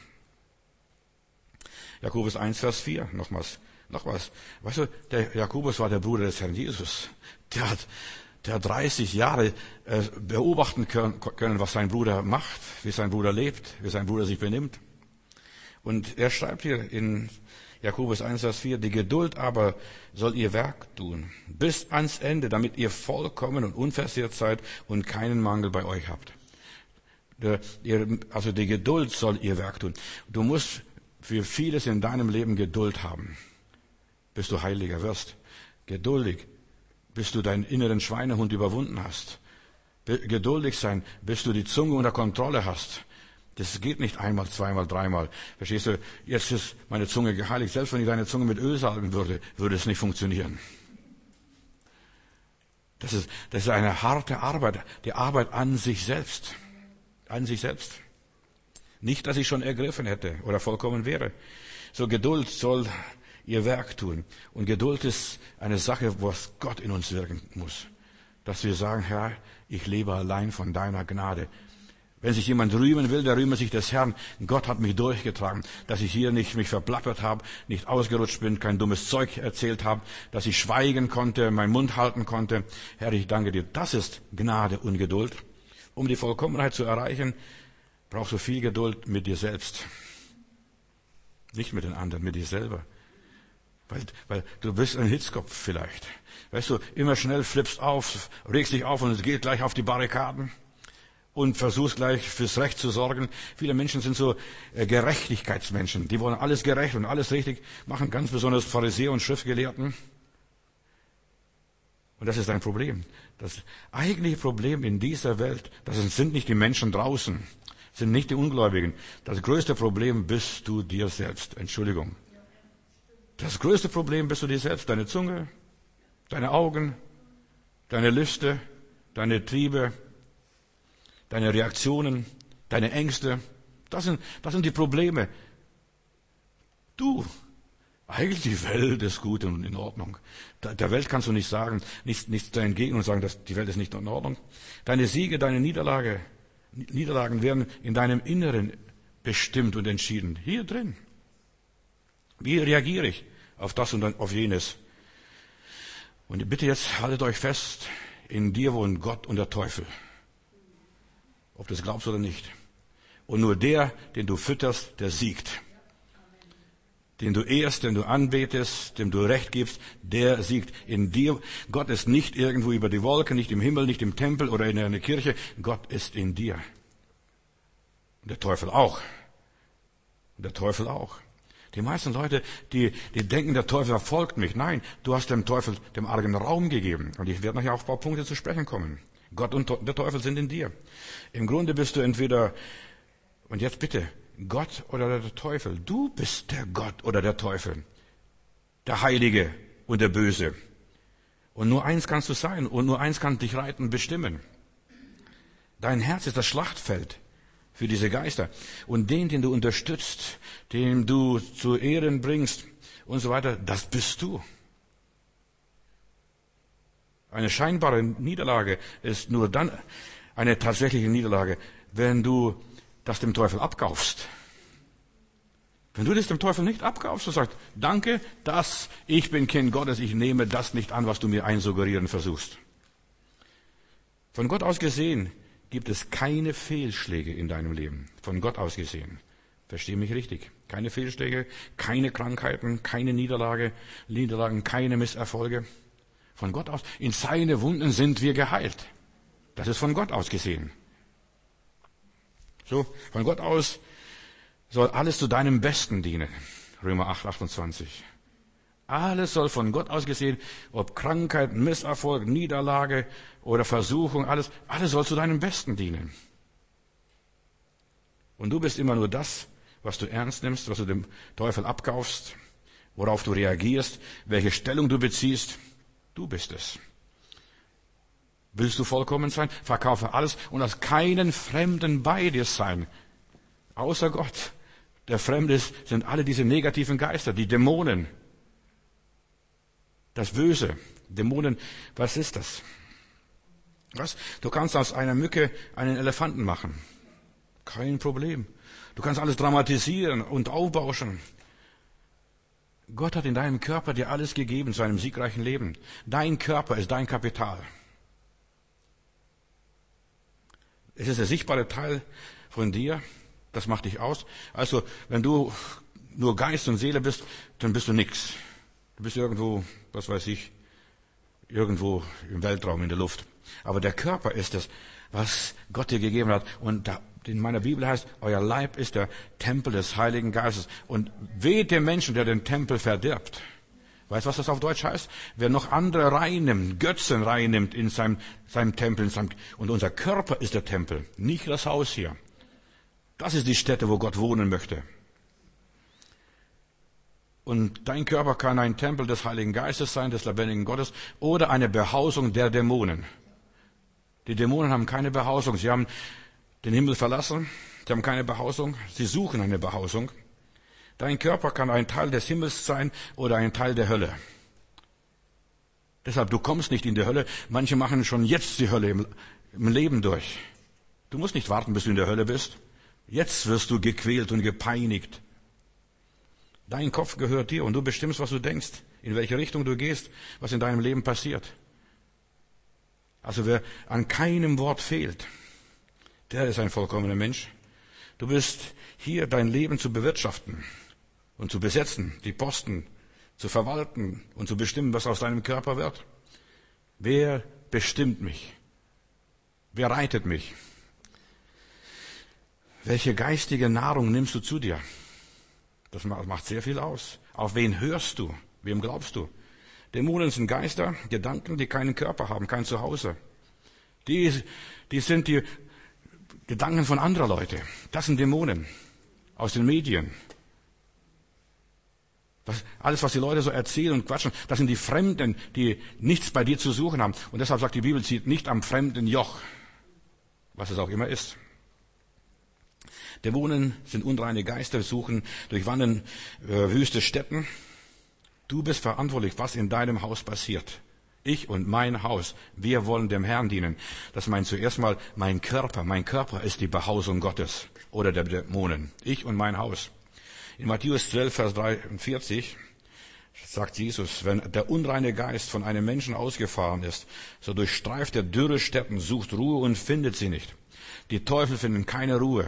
Jakobus eins, Vers vier, nochmals, noch was. Weißt du, der Jakobus war der Bruder des Herrn Jesus. Der hat, der hat dreißig Jahre äh, beobachten können, können, was sein Bruder macht, wie sein Bruder lebt, wie sein Bruder sich benimmt. Und er schreibt hier in Jakobus eins, Vers vier, die Geduld aber soll ihr Werk tun, bis ans Ende, damit ihr vollkommen und unversehrt seid und keinen Mangel bei euch habt. Also die Geduld soll ihr Werk tun. Du musst für vieles in deinem Leben Geduld haben, bis du heiliger wirst. Geduldig, bis du deinen inneren Schweinehund überwunden hast. Geduldig sein, bis du die Zunge unter Kontrolle hast. Das geht nicht einmal, zweimal, dreimal. Verstehst du? Jetzt ist meine Zunge geheiligt. Selbst wenn ich deine Zunge mit Öl salben würde, würde es nicht funktionieren. Das ist, das ist eine harte Arbeit. Die Arbeit an sich selbst. An sich selbst. Nicht, dass ich schon ergriffen hätte oder vollkommen wäre. So Geduld soll ihr Werk tun. Und Geduld ist eine Sache, was Gott in uns wirken muss. Dass wir sagen, Herr, ich lebe allein von deiner Gnade. Wenn sich jemand rühmen will, der rühme sich des Herrn. Gott hat mich durchgetragen, dass ich hier nicht mich verplappert habe, nicht ausgerutscht bin, kein dummes Zeug erzählt habe, dass ich schweigen konnte, meinen Mund halten konnte. Herr, ich danke dir. Das ist Gnade und Geduld. Um die Vollkommenheit zu erreichen, brauchst du viel Geduld mit dir selbst. Nicht mit den anderen, mit dir selber. Weil, weil du bist ein Hitzkopf vielleicht. Weißt du, immer schnell flippst auf, regst dich auf und es geht gleich auf die Barrikaden. Und versuchst gleich fürs Recht zu sorgen. Viele Menschen sind so äh, Gerechtigkeitsmenschen. Die wollen alles gerecht und alles richtig machen, ganz besonders Pharisäer und Schriftgelehrten. Und das ist ein Problem. Das eigentliche Problem in dieser Welt, das sind nicht die Menschen draußen, sind nicht die Ungläubigen. Das größte Problem bist du dir selbst. Entschuldigung. Das größte Problem bist du dir selbst. Deine Zunge, deine Augen, deine Lüste, deine Triebe, deine Reaktionen, deine Ängste, das sind, das sind die Probleme. Du, Eigentlich die Welt ist gut und in Ordnung. Der Welt kannst du nicht sagen, nichts, nichts entgegen und sagen, dass die Welt ist nicht in Ordnung. Deine Siege, deine Niederlage, Niederlagen werden in deinem Inneren bestimmt und entschieden. Hier drin. Wie reagiere ich auf das und auf jenes? Und bitte jetzt haltet euch fest, in dir wohnen Gott und der Teufel. Ob du es glaubst oder nicht. Und nur der, den du fütterst, der siegt. Den du ehrst, den du anbetest, dem du Recht gibst, der siegt in dir. Gott ist nicht irgendwo über die Wolken, nicht im Himmel, nicht im Tempel oder in einer Kirche. Gott ist in dir. Und der Teufel auch. Und der Teufel auch. Die meisten Leute, die, die denken, der Teufel verfolgt mich. Nein, du hast dem Teufel dem argen Raum gegeben. Und ich werde nachher auf ein paar Punkte zu sprechen kommen. Gott und der Teufel sind in dir. Im Grunde bist du entweder, und jetzt bitte, Gott oder der Teufel. Du bist der Gott oder der Teufel. Der Heilige und der Böse. Und nur eins kannst du sein. Und nur eins kann dich reiten und bestimmen. Dein Herz ist das Schlachtfeld für diese Geister. Und den, den du unterstützt, den du zu Ehren bringst und so weiter, das bist du. Eine scheinbare Niederlage ist nur dann eine tatsächliche Niederlage, wenn du das dem Teufel abkaufst. Wenn du das dem Teufel nicht abkaufst und sagst, danke, dass ich bin Kind Gottes, ich nehme das nicht an, was du mir einsuggerieren versuchst. Von Gott aus gesehen gibt es keine Fehlschläge in deinem Leben. Von Gott aus gesehen. Versteh mich richtig. Keine Fehlschläge, keine Krankheiten, keine Niederlage, Niederlagen, keine Misserfolge. Von Gott aus. In seine Wunden sind wir geheilt. Das ist von Gott aus gesehen. So, von Gott aus soll alles zu deinem Besten dienen. Römer acht, achtundzwanzig. Alles soll von Gott aus gesehen, ob Krankheit, Misserfolg, Niederlage oder Versuchung, alles, alles soll zu deinem Besten dienen. Und du bist immer nur das, was du ernst nimmst, was du dem Teufel abkaufst, worauf du reagierst, welche Stellung du beziehst. Du bist es. Willst du vollkommen sein? Verkaufe alles und lass keinen Fremden bei dir sein. Außer Gott. Der Fremde ist, sind alle diese negativen Geister, die Dämonen. Das Böse. Dämonen, was ist das? Was? Du kannst aus einer Mücke einen Elefanten machen. Kein Problem. Du kannst alles dramatisieren und aufbauschen. Gott hat in deinem Körper dir alles gegeben zu einem siegreichen Leben. Dein Körper ist dein Kapital. Es ist der sichtbare Teil von dir, das macht dich aus. Also, wenn du nur Geist und Seele bist, dann bist du nichts. Du bist irgendwo, was weiß ich, irgendwo im Weltraum, in der Luft. Aber der Körper ist es, was Gott dir gegeben hat. Und da, in meiner Bibel heißt, euer Leib ist der Tempel des Heiligen Geistes. Und wehe dem Menschen, der den Tempel verdirbt. Weißt du, was das auf Deutsch heißt? Wer noch andere reinnimmt, Götzen reinnimmt in seinem, seinem Tempel. In seinem, und unser Körper ist der Tempel, nicht das Haus hier. Das ist die Stätte, wo Gott wohnen möchte. Und dein Körper kann ein Tempel des Heiligen Geistes sein, des lebendigen Gottes, oder eine Behausung der Dämonen. Die Dämonen haben keine Behausung. Sie haben den Himmel verlassen. Sie haben keine Behausung. Sie suchen eine Behausung. Dein Körper kann ein Teil des Himmels sein oder ein Teil der Hölle. Deshalb, du kommst nicht in die Hölle. Manche machen schon jetzt die Hölle im, im Leben durch. Du musst nicht warten, bis du in der Hölle bist. Jetzt wirst du gequält und gepeinigt. Dein Kopf gehört dir und du bestimmst, was du denkst, in welche Richtung du gehst, was in deinem Leben passiert. Also wer an keinem Wort fehlt, der ist ein vollkommener Mensch. Du bist hier, dein Leben zu bewirtschaften und zu besetzen, die Posten zu verwalten und zu bestimmen, was aus deinem Körper wird. Wer bestimmt mich? Wer reitet mich? Welche geistige Nahrung nimmst du zu dir? Das macht sehr viel aus. Auf wen hörst du? Wem glaubst du? Dämonen sind Geister, Gedanken, die keinen Körper haben, kein Zuhause. Die, die sind die Gedanken von anderer Leute. Das sind Dämonen aus den Medien. Das, alles, was die Leute so erzählen und quatschen, das sind die Fremden, die nichts bei dir zu suchen haben. Und deshalb sagt die Bibel, zieht nicht am fremden Joch, was es auch immer ist. Dämonen sind unreine Geister, suchen, durchwandern äh, wüste Städten Du bist verantwortlich, was in deinem Haus passiert. Ich und mein Haus, wir wollen dem Herrn dienen. Das meint zuerst mal mein Körper. Mein Körper ist die Behausung Gottes oder der Dämonen. Ich und mein Haus. In Matthäus zwölf, Vers dreiundvierzig sagt Jesus, wenn der unreine Geist von einem Menschen ausgefahren ist, so durchstreift er dürre Stätten, sucht Ruhe und findet sie nicht. Die Teufel finden keine Ruhe.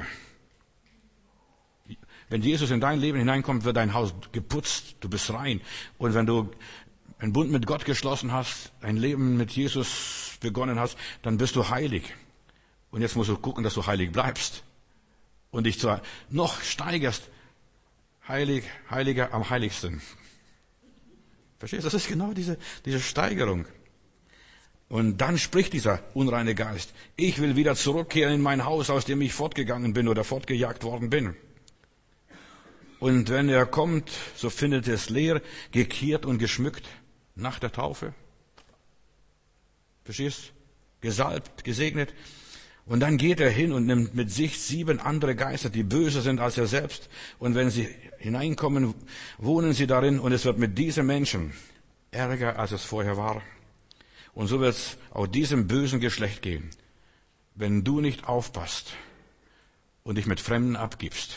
Wenn Jesus in dein Leben hineinkommt, wird dein Haus geputzt, du bist rein. Und wenn du einen Bund mit Gott geschlossen hast, ein Leben mit Jesus begonnen hast, dann bist du heilig. Und jetzt musst du gucken, dass du heilig bleibst. Und dich zwar noch steigerst, heilig, heiliger am heiligsten. Verstehst du? Das ist genau diese, diese Steigerung. Und dann spricht dieser unreine Geist, ich will wieder zurückkehren in mein Haus, aus dem ich fortgegangen bin oder fortgejagt worden bin. Und wenn er kommt, so findet er es leer, gekehrt und geschmückt nach der Taufe. Verstehst? Gesalbt, gesegnet. Und dann geht er hin und nimmt mit sich sieben andere Geister, die böser sind als er selbst. Und wenn sie hineinkommen, wohnen sie darin und es wird mit diesen Menschen ärger, als es vorher war. Und so wird es auch diesem bösen Geschlecht gehen, wenn du nicht aufpasst und dich mit Fremden abgibst.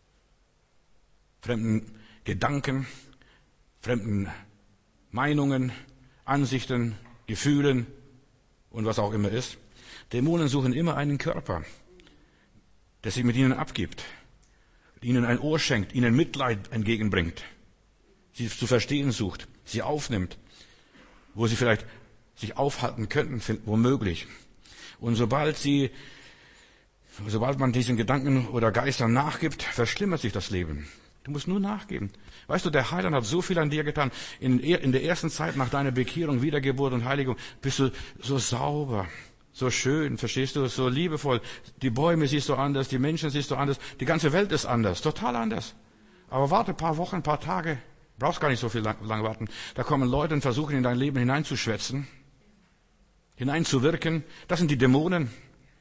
Fremden Gedanken, fremden Meinungen, Ansichten, Gefühlen und was auch immer ist. Dämonen suchen immer einen Körper, der sich mit ihnen abgibt, ihnen ein Ohr schenkt, ihnen Mitleid entgegenbringt, sie zu verstehen sucht, sie aufnimmt, wo sie vielleicht sich aufhalten könnten, womöglich. Und sobald sie, sobald man diesen Gedanken oder Geistern nachgibt, verschlimmert sich das Leben. Du musst nur nachgeben. Weißt du, der Heiland hat so viel an dir getan. In, in der ersten Zeit nach deiner Bekehrung, Wiedergeburt und Heiligung bist du so sauber, so schön, verstehst du, so liebevoll. Die Bäume siehst du anders, die Menschen siehst du anders, die ganze Welt ist anders, total anders. Aber warte ein paar Wochen, ein paar Tage, brauchst gar nicht so viel lang, lang warten. Da kommen Leute und versuchen in dein Leben hineinzuschwätzen, hineinzuwirken. Das sind die Dämonen.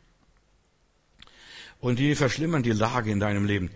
Und die verschlimmern die Lage in deinem Leben.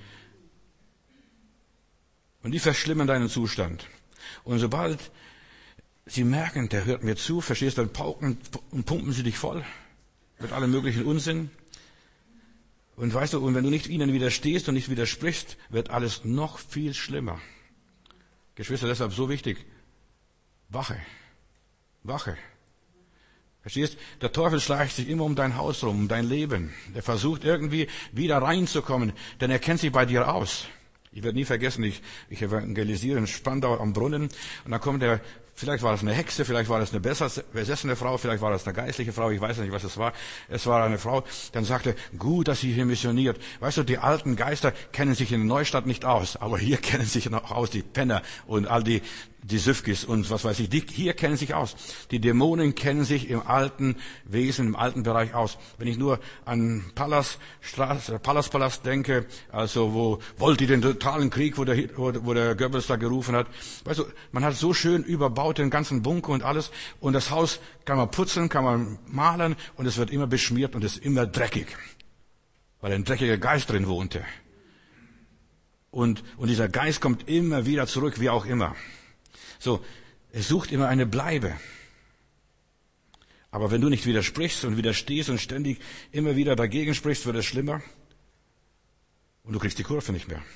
Und die verschlimmern deinen Zustand. Und sobald sie merken, der hört mir zu, verstehst du, dann pauken und pumpen sie dich voll mit allem möglichen Unsinn. Und weißt du, und wenn du nicht ihnen widerstehst und nicht widersprichst, wird alles noch viel schlimmer. Geschwister, deshalb so wichtig. Wache. Wache. Verstehst? Der Teufel schleicht sich immer um dein Haus rum, um dein Leben. Er versucht irgendwie wieder reinzukommen, denn er kennt sich bei dir aus. Ich werde nie vergessen, ich, ich evangelisiere in Spandau am Brunnen und dann kommt der, vielleicht war das eine Hexe, vielleicht war das eine besessene Frau, vielleicht war das eine geistliche Frau, ich weiß nicht, was es war. Es war eine Frau, dann sagte, gut, dass sie hier missioniert. Weißt du, die alten Geister kennen sich in Neustadt nicht aus, aber hier kennen sich noch aus, die Penner und all die, die Süfkis und was weiß ich, die hier kennen sich aus. Die Dämonen kennen sich im alten Wesen, im alten Bereich aus. Wenn ich nur an Pallas, Straße, Pallas-Palast denke, also wo wollte den totalen Krieg, wo der, wo der Goebbels da gerufen hat. Weißt du, man hat so schön überbaut den ganzen Bunker und alles und das Haus kann man putzen, kann man malen und es wird immer beschmiert und es ist immer dreckig, weil ein dreckiger Geist drin wohnte. Und, und dieser Geist kommt immer wieder zurück, wie auch immer. So, es sucht immer eine Bleibe. Aber wenn du nicht widersprichst und widerstehst und ständig immer wieder dagegen sprichst, wird es schlimmer. Und du kriegst die Kurve nicht mehr.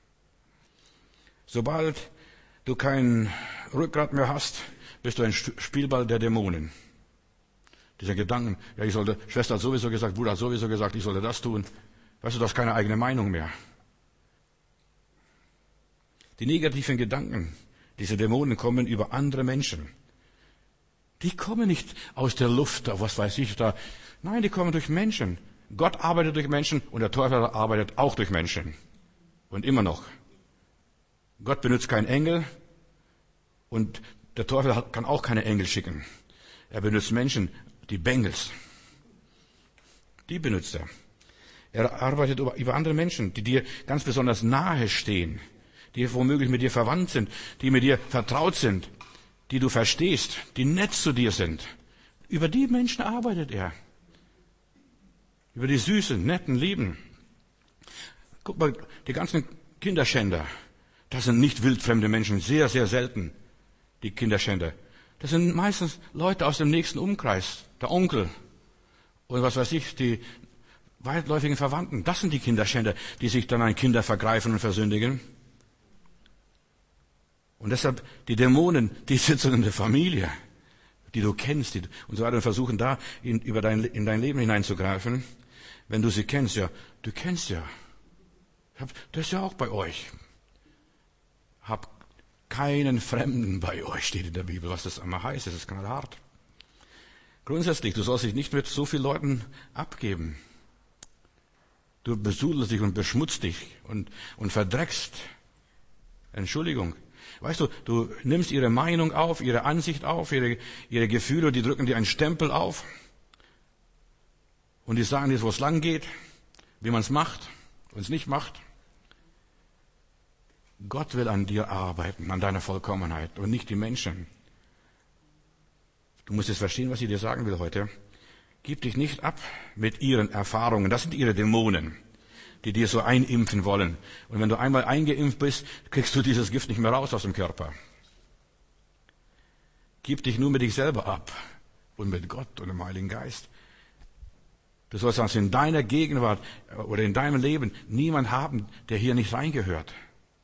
Sobald du kein Rückgrat mehr hast, bist du ein Spielball der Dämonen. Diese Gedanken, ja, ich sollte, Schwester hat sowieso gesagt, Bruder hat sowieso gesagt, ich sollte das tun. Weißt du, du hast keine eigene Meinung mehr. Die negativen Gedanken, diese Dämonen kommen über andere Menschen. Die kommen nicht aus der Luft, was weiß ich da. Nein, die kommen durch Menschen. Gott arbeitet durch Menschen und der Teufel arbeitet auch durch Menschen. Und immer noch. Gott benutzt keinen Engel und der Teufel kann auch keine Engel schicken. Er benutzt Menschen, die Bengels. Die benutzt er. Er arbeitet über andere Menschen, die dir ganz besonders nahe stehen, die womöglich mit dir verwandt sind, die mit dir vertraut sind, die du verstehst, die nett zu dir sind. Über die Menschen arbeitet er. Über die süßen, netten, lieben. Guck mal, die ganzen Kinderschänder, das sind nicht wildfremde Menschen, sehr, sehr selten. die Kinderschänder. Das sind meistens Leute aus dem nächsten Umkreis, der Onkel und was weiß ich, die weitläufigen Verwandten. Das sind die Kinderschänder, die sich dann an Kinder vergreifen und versündigen. Und deshalb, die Dämonen, die sitzen in der Familie, die du kennst, die, und so weiter, und versuchen da in, über dein, in dein Leben hineinzugreifen. Wenn du sie kennst, ja, du kennst ja. Das ist ja auch bei euch. Hab keinen Fremden bei euch, steht in der Bibel. Was das einmal heißt, das ist knallhart. Grundsätzlich, du sollst dich nicht mit so vielen Leuten abgeben. Du besudelst dich und beschmutzt dich und, und verdreckst. Entschuldigung. Weißt du, du nimmst ihre Meinung auf, ihre Ansicht auf, ihre, ihre Gefühle, die drücken dir einen Stempel auf. Und die sagen dir, wo es lang geht, wie man es macht und es nicht macht. Gott will an dir arbeiten, an deiner Vollkommenheit und nicht die Menschen. Du musst jetzt verstehen, was ich dir sagen will heute. Gib dich nicht ab mit ihren Erfahrungen. Das sind ihre Dämonen, die dir so einimpfen wollen. Und wenn du einmal eingeimpft bist, kriegst du dieses Gift nicht mehr raus aus dem Körper. Gib dich nur mit dich selber ab und mit Gott und dem Heiligen Geist. Du sollst also in deiner Gegenwart oder in deinem Leben niemand haben, der hier nicht reingehört.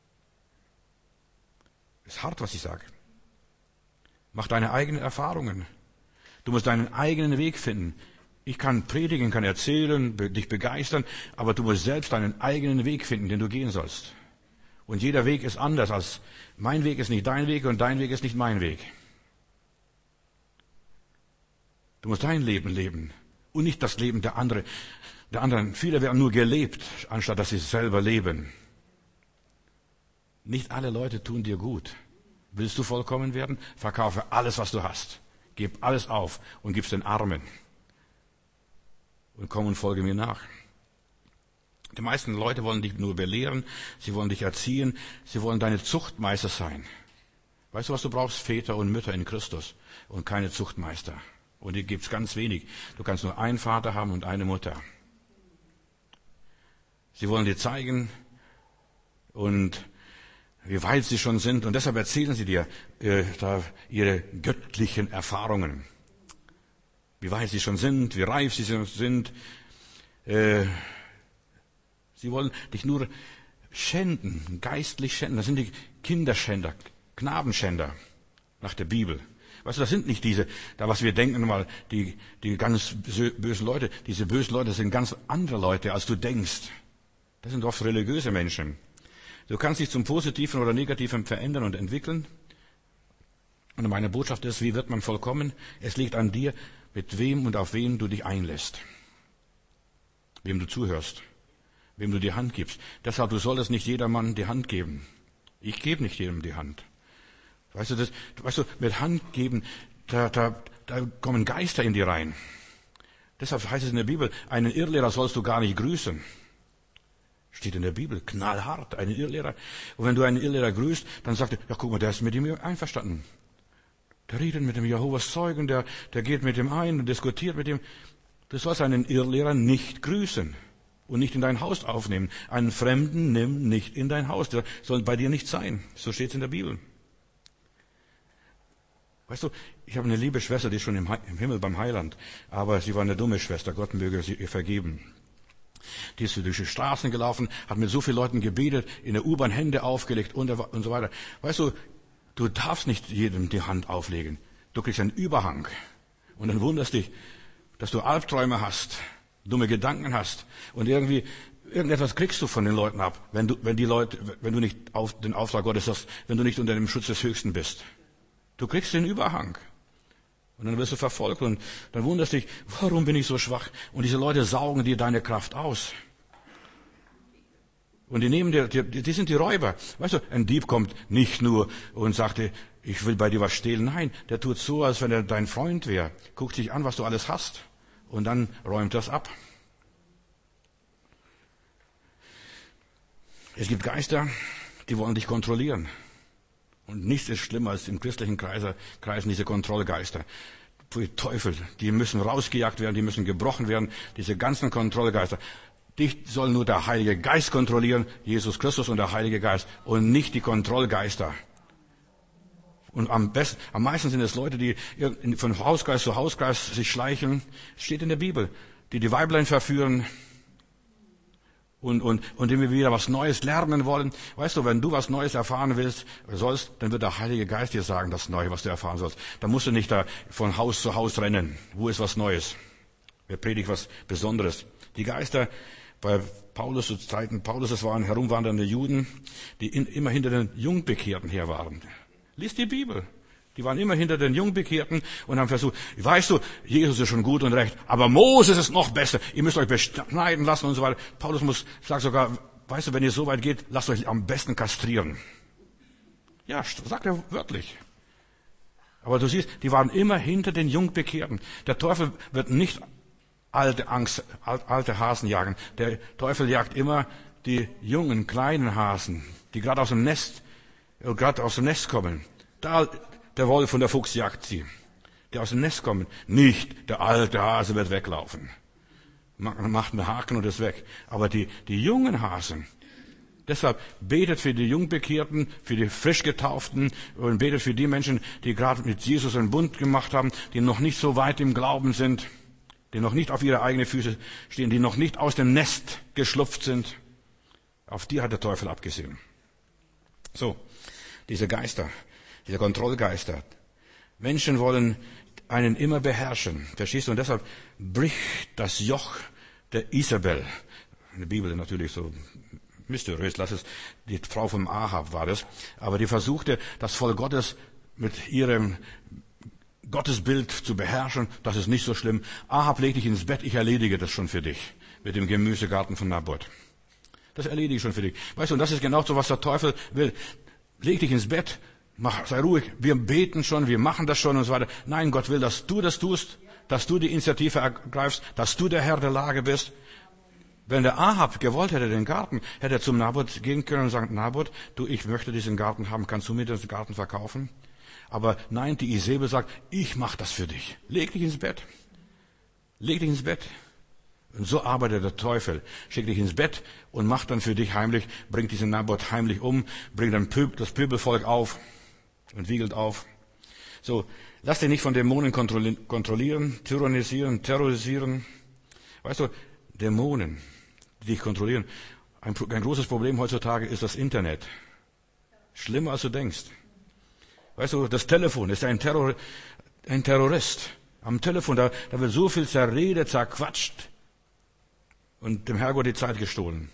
Ist hart, was ich sage. Mach deine eigenen Erfahrungen. Du musst deinen eigenen Weg finden. Ich kann predigen, kann erzählen, dich begeistern, aber du musst selbst deinen eigenen Weg finden, den du gehen sollst. Und jeder Weg ist anders als mein Weg ist nicht dein Weg und dein Weg ist nicht mein Weg. Du musst dein Leben leben und nicht das Leben der anderen. Der anderen. Viele werden nur gelebt, anstatt dass sie es selber leben. Nicht alle Leute tun dir gut. Willst du vollkommen werden? Verkaufe alles, was du hast. Gib alles auf und gib's den Armen. Und komm und folge mir nach. Die meisten Leute wollen dich nur belehren, sie wollen dich erziehen, sie wollen deine Zuchtmeister sein. Weißt du, was du brauchst? Väter und Mütter in Christus und keine Zuchtmeister. Und die gibt's ganz wenig. Du kannst nur einen Vater haben und eine Mutter. Sie wollen dir zeigen und wie weit sie schon sind. Und deshalb erzählen sie dir äh, da ihre göttlichen Erfahrungen. Wie weit sie schon sind, wie reif sie sind. Äh, sie wollen dich nur schänden, geistlich schänden. Das sind die Kinderschänder, Knabenschänder nach der Bibel. Weißt du, das sind nicht diese, da was wir denken mal, die, die ganz bösen Leute. Diese bösen Leute sind ganz andere Leute, als du denkst. Das sind oft religiöse Menschen. Du kannst dich zum Positiven oder Negativen verändern und entwickeln. Und meine Botschaft ist, wie wird man vollkommen? Es liegt an dir, mit wem und auf wen du dich einlässt. Wem du zuhörst. Wem du die Hand gibst. Deshalb, du solltest nicht jedermann die Hand geben. Ich gebe nicht jedem die Hand. Weißt du, das, weißt du, mit Hand geben, da, da, da kommen Geister in dir rein. Deshalb heißt es in der Bibel, einen Irrlehrer sollst du gar nicht grüßen. Steht in der Bibel, knallhart, einen Irrlehrer. Und wenn du einen Irrlehrer grüßt, dann sagt er, ja guck mal, der ist mit ihm einverstanden. Der redet mit dem Jehovas Zeugen, der, der geht mit ihm ein und diskutiert mit ihm. Du sollst einen Irrlehrer nicht grüßen und nicht in dein Haus aufnehmen. Einen Fremden nimm nicht in dein Haus, der soll bei dir nicht sein. So steht es in der Bibel. Weißt du, ich habe eine liebe Schwester, die ist schon im, im Himmel beim Heiland, aber sie war eine dumme Schwester, Gott möge sie ihr vergeben. Die ist durch die Straßen gelaufen, hat mit so vielen Leuten gebetet, in der U-Bahn Hände aufgelegt und, und so weiter. Weißt du, du darfst nicht jedem die Hand auflegen. Du kriegst einen Überhang. Und dann wunderst dich, dass du Albträume hast, dumme Gedanken hast und irgendwie irgendetwas kriegst du von den Leuten ab, wenn du, wenn die Leute, wenn du nicht auf den Auftrag Gottes hast, wenn du nicht unter dem Schutz des Höchsten bist. Du kriegst den Überhang. Und dann wirst du verfolgt und dann wunderst dich, warum bin ich so schwach? Und diese Leute saugen dir deine Kraft aus. Und die nehmen dir, die, die sind die Räuber. Weißt du, ein Dieb kommt nicht nur und sagt dir, ich will bei dir was stehlen. Nein, der tut so, als wenn er dein Freund wäre. Guckt sich an, was du alles hast. Und dann räumt das ab. Es gibt Geister, die wollen dich kontrollieren. Und nichts ist schlimmer als in christlichen Kreisen, Kreisen diese Kontrollgeister. Die Teufel, die müssen rausgejagt werden, die müssen gebrochen werden, diese ganzen Kontrollgeister. Dich soll nur der Heilige Geist kontrollieren, Jesus Christus und der Heilige Geist, und nicht die Kontrollgeister. Und am besten, am meisten sind es Leute, die von Hauskreis zu Hauskreis sich schleichen. Es steht in der Bibel, die die Weiblein verführen und, und, und immer wieder was Neues lernen wollen. Weißt du, wenn du was Neues erfahren willst, sollst, dann wird der Heilige Geist dir sagen, das Neue, was du erfahren sollst. Da musst du nicht da von Haus zu Haus rennen. Wo ist was Neues? Wer predigt was Besonderes? Die Geister bei Paulus zu Zeiten Paulus, das waren herumwandernde Juden, die in, immer hinter den Jungbekehrten her waren. Lies die Bibel. Die waren immer hinter den Jungbekehrten und haben versucht, weißt du, Jesus ist schon gut und recht, aber Moses ist noch besser. Ihr müsst euch beschneiden lassen und so weiter. Paulus muss, sagt sogar, weißt du, wenn ihr so weit geht, lasst euch am besten kastrieren. Ja, sagt er wörtlich. Aber du siehst, die waren immer hinter den Jungbekehrten. Der Teufel wird nicht alte Angst, alte Hasen jagen. Der Teufel jagt immer die jungen, kleinen Hasen, die gerade aus dem Nest, gerade aus dem Nest kommen. Da, der Wolf und der Fuchs jagt sie. Die aus dem Nest kommen. Nicht der alte Hase wird weglaufen. Man macht einen Haken und ist weg. Aber die, die jungen Hasen, deshalb betet für die Jungbekehrten, für die frisch Getauften und betet für die Menschen, die gerade mit Jesus einen Bund gemacht haben, die noch nicht so weit im Glauben sind, die noch nicht auf ihre eigenen Füße stehen, die noch nicht aus dem Nest geschlupft sind. Auf die hat der Teufel abgesehen. So, diese Geister, diese Kontrollgeister. Menschen wollen einen immer beherrschen. Verstehst du? Und deshalb bricht das Joch der Isabel. In der Bibel natürlich so mysteriös, lass es, die Frau vom Ahab war das. Aber die versuchte, das Volk Gottes mit ihrem Gottesbild zu beherrschen. Das ist nicht so schlimm. Ahab, leg dich ins Bett, ich erledige das schon für dich. Mit dem Gemüsegarten von Naboth. Das erledige ich schon für dich. Weißt du, und das ist genau so, was der Teufel will. Leg dich ins Bett, mach, sei ruhig, wir beten schon, wir machen das schon und so weiter. Nein, Gott will, dass du das tust, dass du die Initiative ergreifst, dass du der Herr der Lage bist. Wenn der Ahab gewollt hätte, den Garten, hätte er zum Naboth gehen können und sagen, Naboth, du, ich möchte diesen Garten haben, kannst du mir den Garten verkaufen? Aber nein, die Isabel sagt, ich mach das für dich. Leg dich ins Bett. Leg dich ins Bett. Und so arbeitet der Teufel. Schick dich ins Bett und macht dann für dich heimlich, bringt diesen Naboth heimlich um, bringt dann das Pöbelvolk auf und wiegelt auf. So, lass dich nicht von Dämonen kontrollieren, tyrannisieren, terrorisieren. Weißt du, Dämonen, die dich kontrollieren. Ein, ein großes Problem heutzutage ist das Internet. Schlimmer als du denkst. Weißt du, das Telefon ist ein, Terror, ein Terrorist. Am Telefon, da, da wird so viel zerredet, zerquatscht und dem Herrgott die Zeit gestohlen.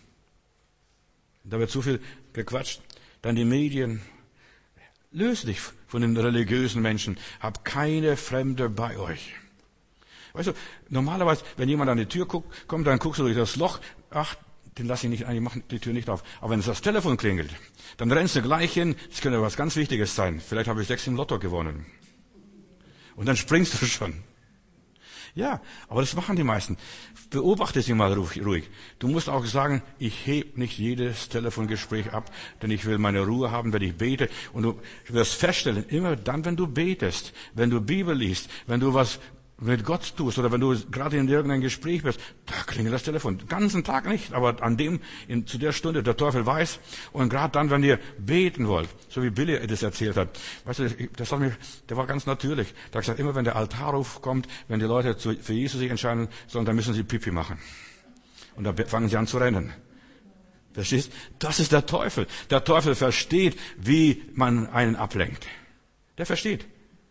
Da wird so viel gequatscht. Dann die Medien. Löse dich von den religiösen Menschen. Hab keine Fremde bei euch. Weißt du, normalerweise, wenn jemand an die Tür guckt, kommt, dann guckst du durch das Loch. Ach, den lass ich nicht ein, ich mach die Tür nicht auf. Aber wenn es das Telefon klingelt, dann rennst du gleich hin. Das könnte was ganz Wichtiges sein. Vielleicht habe ich sechs im Lotto gewonnen. Und dann springst du schon. Ja, aber das machen die meisten. Beobachte sie mal ruhig. Du musst auch sagen, ich heb nicht jedes Telefongespräch ab, denn ich will meine Ruhe haben, wenn ich bete. Und du wirst feststellen, immer dann, wenn du betest, wenn du Bibel liest, wenn du was mit Gott tust oder wenn du gerade in irgendeinem Gespräch bist, da klingelt das Telefon. Den ganzen Tag nicht, aber an dem, in, zu der Stunde, der Teufel weiß. Und gerade dann, wenn ihr beten wollt, so wie Billy das erzählt hat, weißt du, das hat mich, der war ganz natürlich. Der hat gesagt, immer wenn der Altarruf kommt, wenn die Leute zu, für Jesus sich entscheiden sollen, dann müssen sie Pipi machen. Und dann fangen sie an zu rennen. Verstehst? Das ist der Teufel. Der Teufel versteht, wie man einen ablenkt. Der versteht.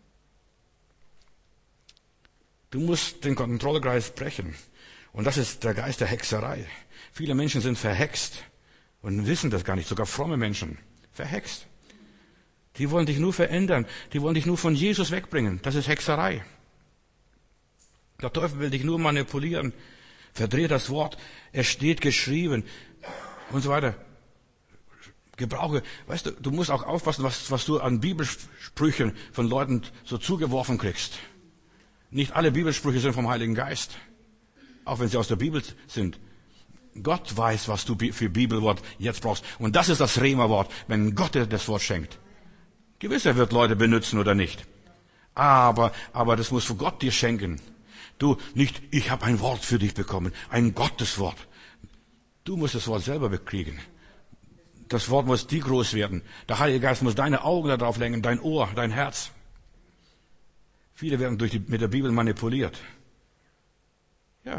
Du musst den Kontrollkreis brechen. Und das ist der Geist der Hexerei. Viele Menschen sind verhext und wissen das gar nicht. Sogar fromme Menschen. Verhext. Die wollen dich nur verändern. Die wollen dich nur von Jesus wegbringen. Das ist Hexerei. Der Teufel will dich nur manipulieren. Verdreht das Wort. Es steht geschrieben. Und so weiter. Gebrauche. Weißt du, du musst auch aufpassen, was, was du an Bibelsprüchen von Leuten so zugeworfen kriegst. Nicht alle Bibelsprüche sind vom Heiligen Geist, auch wenn sie aus der Bibel sind. Gott weiß, was du für Bibelwort jetzt brauchst. Und das ist das Rema-Wort, wenn Gott dir das Wort schenkt. Gewiss, er wird Leute benutzen oder nicht. Aber, aber das muss Gott dir schenken. Du, nicht, ich habe ein Wort für dich bekommen, ein Gotteswort. Du musst das Wort selber bekriegen. Das Wort muss die groß werden. Der Heilige Geist muss deine Augen darauf lenken, dein Ohr, dein Herz. Viele werden durch die, mit der Bibel manipuliert. Ja.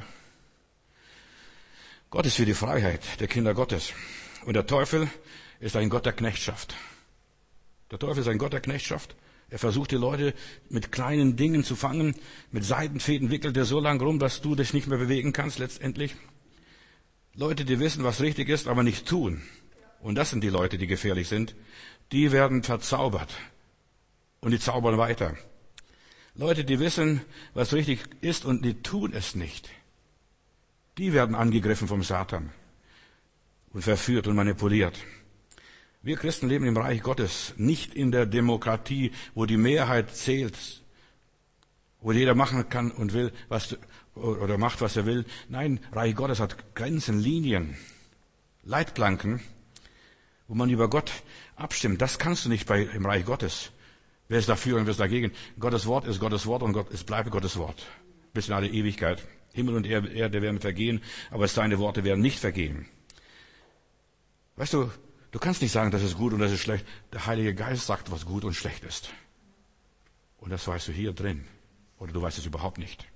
Gott ist für die Freiheit der Kinder Gottes. Und der Teufel ist ein Gott der Knechtschaft. Der Teufel ist ein Gott der Knechtschaft. Er versucht die Leute mit kleinen Dingen zu fangen. Mit Seidenfäden wickelt er so lang rum, dass du dich nicht mehr bewegen kannst letztendlich. Leute, die wissen, was richtig ist, aber nicht tun. Und das sind die Leute, die gefährlich sind. Die werden verzaubert. Und die zaubern weiter. Leute, die wissen, was richtig ist und die tun es nicht. Die werden angegriffen vom Satan und verführt und manipuliert. Wir Christen leben im Reich Gottes, nicht in der Demokratie, wo die Mehrheit zählt, wo jeder machen kann und will, was, oder macht, was er will. Nein, Reich Gottes hat Grenzen, Linien, Leitplanken, wo man über Gott abstimmt. Das kannst du nicht bei, im Reich Gottes. Wer ist dafür und wer ist dagegen? Gottes Wort ist Gottes Wort und Gott, es bleibt Gottes Wort. Bis in alle Ewigkeit. Himmel und Erde werden vergehen, aber seine Worte werden nicht vergehen. Weißt du, du kannst nicht sagen, das ist gut und das ist schlecht. Der Heilige Geist sagt, was gut und schlecht ist. Und das weißt du hier drin. Oder du weißt es überhaupt nicht.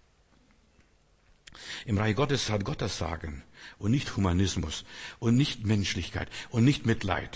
Im Reich Gottes hat Gott das Sagen. Und nicht Humanismus. Und nicht Menschlichkeit. Und nicht Mitleid.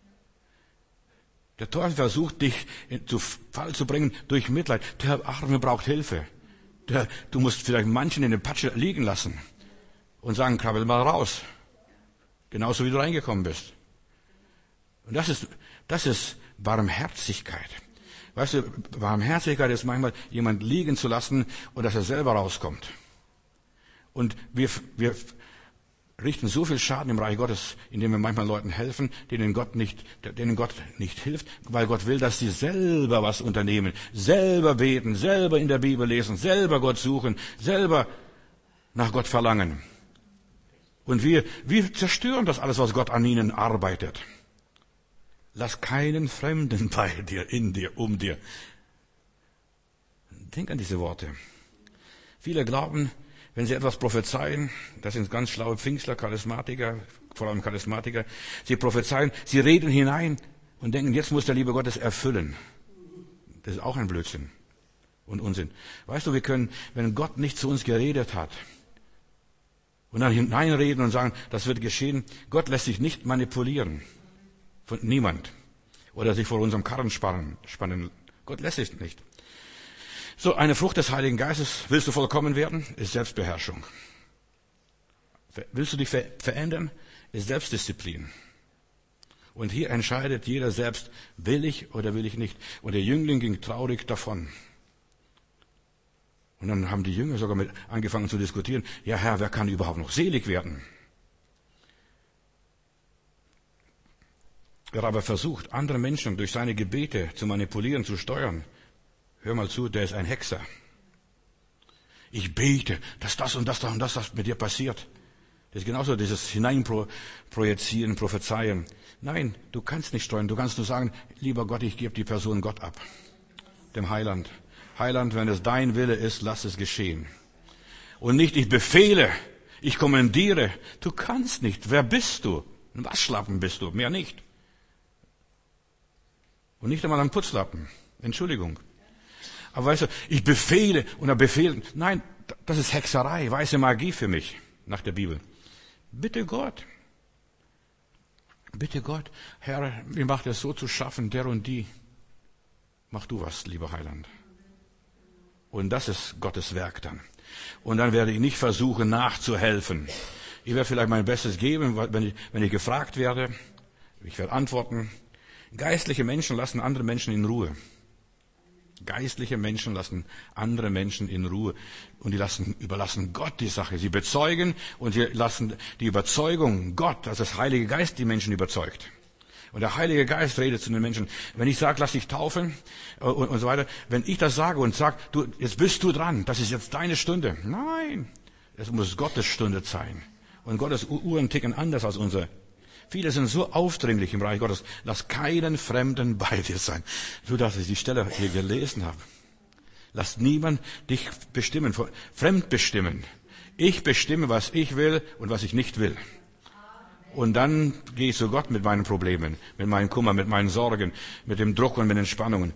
Der Teufel versucht, dich zu Fall zu bringen durch Mitleid. Der Arme braucht Hilfe. Der, du musst vielleicht manchen in der Patsche liegen lassen. Und sagen, krabbel mal raus. Genauso wie du reingekommen bist. Und das ist, das ist Barmherzigkeit. Weißt du, Barmherzigkeit ist manchmal, jemand liegen zu lassen und dass er selber rauskommt. Und wir, wir richten so viel Schaden im Reich Gottes, indem wir manchmal Leuten helfen, denen Gott nicht, denen Gott nicht hilft, weil Gott will, dass sie selber was unternehmen, selber beten, selber in der Bibel lesen, selber Gott suchen, selber nach Gott verlangen. Und wir, wir zerstören das alles, was Gott an ihnen arbeitet. Lass keinen Fremden bei dir, in dir, um dir. Denk an diese Worte. Viele glauben, wenn sie etwas prophezeien, das sind ganz schlaue Pfingstler, Charismatiker, vor allem Charismatiker, sie prophezeien, sie reden hinein und denken, jetzt muss der liebe Gott es erfüllen. Das ist auch ein Blödsinn und Unsinn. Weißt du, wir können, wenn Gott nicht zu uns geredet hat, und dann hineinreden und sagen, das wird geschehen, Gott lässt sich nicht manipulieren. Von niemand. Oder sich vor unserem Karren spannen. spannen. Gott lässt sich nicht. So, eine Frucht des Heiligen Geistes, willst du vollkommen werden, ist Selbstbeherrschung. Willst du dich ver- verändern, ist Selbstdisziplin. Und hier entscheidet jeder selbst, will ich oder will ich nicht. Und der Jüngling ging traurig davon. Und dann haben die Jünger sogar mit angefangen zu diskutieren, ja Herr, wer kann überhaupt noch selig werden? Wer aber versucht, andere Menschen durch seine Gebete zu manipulieren, zu steuern, hör mal zu, der ist ein Hexer. Ich bete, dass das und das und das, das mit dir passiert. Das ist genauso dieses Hineinprojizieren, Prophezeien. Nein, du kannst nicht steuern, du kannst nur sagen, lieber Gott, ich gebe die Person Gott ab, dem Heiland. Heiland, wenn es dein Wille ist, lass es geschehen. Und nicht, ich befehle, ich kommandiere. Du kannst nicht. Wer bist du? Ein Waschlappen bist du, mehr nicht. Und nicht einmal ein Putzlappen. Entschuldigung. Aber weißt du, ich befehle und er befehlt. Nein, das ist Hexerei, weiße Magie für mich, nach der Bibel. Bitte Gott. Bitte Gott. Herr, mir macht es so zu schaffen, der und die. Mach du was, lieber Heiland. Und das ist Gottes Werk dann. Und dann werde ich nicht versuchen, nachzuhelfen. Ich werde vielleicht mein Bestes geben, wenn ich, wenn ich gefragt werde. Ich werde antworten. Geistliche Menschen lassen andere Menschen in Ruhe. Geistliche Menschen lassen andere Menschen in Ruhe. Und die lassen, überlassen Gott die Sache. Sie bezeugen und sie lassen die Überzeugung Gott, also das Heilige Geist, die Menschen überzeugt. Und der Heilige Geist redet zu den Menschen. Wenn ich sage, lass dich taufen und, und so weiter, wenn ich das sage und sage, du, jetzt bist du dran, das ist jetzt deine Stunde. Nein, es muss Gottes Stunde sein. Und Gottes Uhren ticken anders als unsere. Viele sind so aufdringlich im Reich Gottes. Lass keinen Fremden bei dir sein. So, dass ich die Stelle hier gelesen habe. Lass niemand dich bestimmen, fremd bestimmen. Ich bestimme, was ich will und was ich nicht will. Und dann gehe ich zu Gott mit meinen Problemen, mit meinem Kummer, mit meinen Sorgen, mit dem Druck und mit den Spannungen.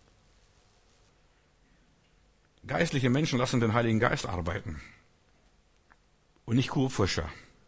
Geistliche Menschen lassen den Heiligen Geist arbeiten. Und nicht Kurpfuscher.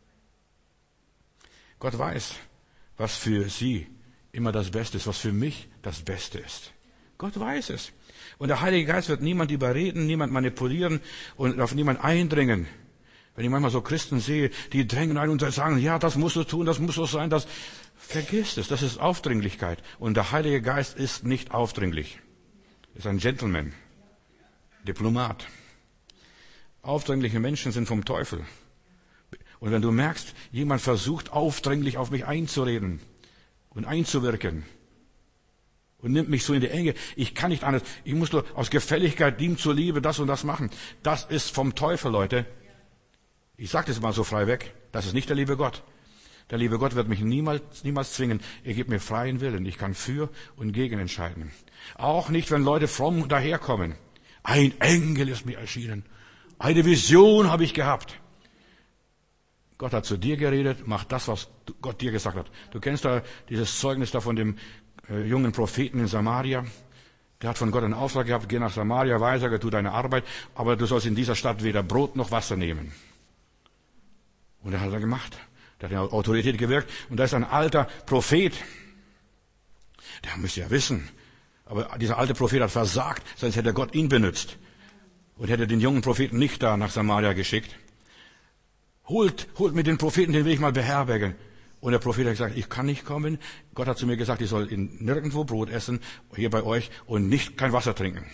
Gott weiß, was für sie immer das Beste ist, was für mich das Beste ist. Gott weiß es. Und der Heilige Geist wird niemand überreden, niemand manipulieren und auf niemand eindringen. Wenn ich manchmal so Christen sehe, die drängen ein und sagen, ja, das musst du tun, das muss so sein, das, vergiss es, das ist Aufdringlichkeit. Und der Heilige Geist ist nicht aufdringlich. Er ist ein Gentleman, Diplomat. Aufdringliche Menschen sind vom Teufel. Und wenn du merkst, jemand versucht aufdringlich auf mich einzureden und einzuwirken und nimmt mich so in die Enge, ich kann nicht anders, ich muss nur aus Gefälligkeit ihm zur Liebe das und das machen. Das ist vom Teufel, Leute. Ich sage das mal so frei weg, das ist nicht der liebe Gott. Der liebe Gott wird mich niemals, niemals zwingen. Er gibt mir freien Willen. Ich kann für und gegen entscheiden. Auch nicht, wenn Leute fromm daherkommen. Ein Engel ist mir erschienen. Eine Vision habe ich gehabt. Gott hat zu dir geredet, mach das, was Gott dir gesagt hat. Du kennst da dieses Zeugnis da von dem äh, jungen Propheten in Samaria. Der hat von Gott einen Auftrag gehabt, geh nach Samaria, weisage, tu deine Arbeit, aber du sollst in dieser Stadt weder Brot noch Wasser nehmen. Und er hat er gemacht. Der hat eine Autorität gewirkt. Und da ist ein alter Prophet. Der müsste ja wissen. Aber dieser alte Prophet hat versagt, sonst hätte Gott ihn benutzt. Und hätte den jungen Propheten nicht da nach Samaria geschickt. Holt, holt mir den Propheten, den will ich mal beherbergen. Und der Prophet hat gesagt, ich kann nicht kommen. Gott hat zu mir gesagt, ich soll in nirgendwo Brot essen, hier bei euch, und nicht kein Wasser trinken.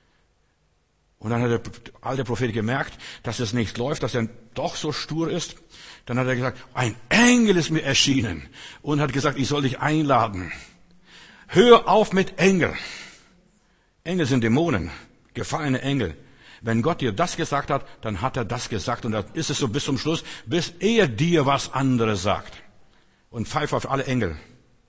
Und dann hat der alte Prophet gemerkt, dass es nicht läuft, dass er doch so stur ist. Dann hat er gesagt, ein Engel ist mir erschienen und hat gesagt, ich soll dich einladen. Hör auf mit Engel. Engel sind Dämonen, gefallene Engel. Wenn Gott dir das gesagt hat, dann hat er das gesagt. Und dann ist es so bis zum Schluss, bis er dir was anderes sagt. Und pfeift auf alle Engel.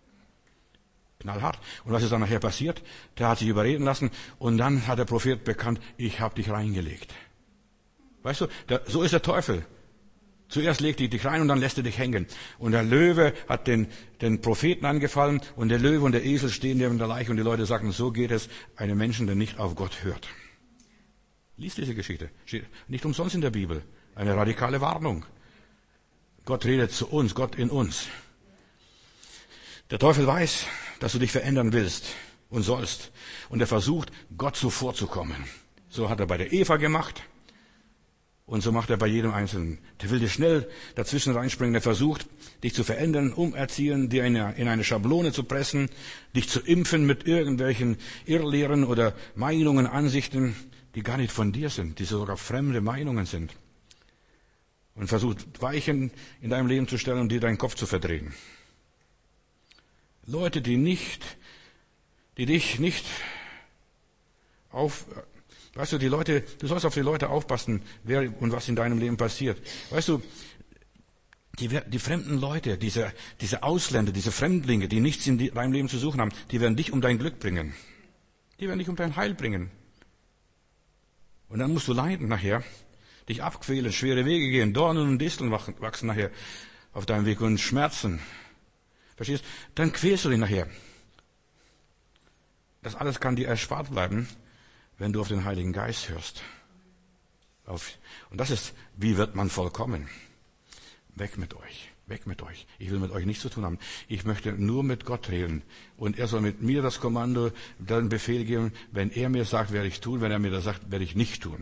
Knallhart. Und was ist dann nachher passiert? Der hat sich überreden lassen. Und dann hat der Prophet bekannt, ich habe dich reingelegt. Weißt du, der, so ist der Teufel. Zuerst legt er dich rein und dann lässt er dich hängen. Und der Löwe hat den, den Propheten angefallen. Und der Löwe und der Esel stehen neben der Leiche. Und die Leute sagen, so geht es einem Menschen, der nicht auf Gott hört. Lies diese Geschichte. Steht nicht umsonst in der Bibel. Eine radikale Warnung. Gott redet zu uns, Gott in uns. Der Teufel weiß, dass du dich verändern willst und sollst. Und er versucht, Gott zuvorzukommen. So hat er bei der Eva gemacht. Und so macht er bei jedem Einzelnen. Der will dir schnell dazwischen reinspringen. Der versucht, dich zu verändern, umerziehen, dir in eine Schablone zu pressen, dich zu impfen mit irgendwelchen Irrlehren oder Meinungen, Ansichten, die gar nicht von dir sind, die sogar fremde Meinungen sind. Und versucht, Weichen in deinem Leben zu stellen und dir deinen Kopf zu verdrehen. Leute, die nicht, die dich nicht auf, weißt du, die Leute, du sollst auf die Leute aufpassen, wer und was in deinem Leben passiert. Weißt du, die, die fremden Leute, diese, diese Ausländer, diese Fremdlinge, die nichts in deinem Leben zu suchen haben, die werden dich um dein Glück bringen. Die werden dich um dein Heil bringen. Und dann musst du leiden nachher, dich abquälen, schwere Wege gehen, Dornen und Disteln wachsen nachher auf deinem Weg und Schmerzen. Verstehst? Dann quälst du dich nachher. Das alles kann dir erspart bleiben, wenn du auf den Heiligen Geist hörst. Auf, und das ist, wie wird man vollkommen? Weg mit euch, weg mit euch. Ich will mit euch nichts zu tun haben. Ich möchte nur mit Gott reden. Und er soll mit mir das Kommando, den Befehl geben. Wenn er mir sagt, werde ich tun. Wenn er mir das sagt, werde ich nicht tun.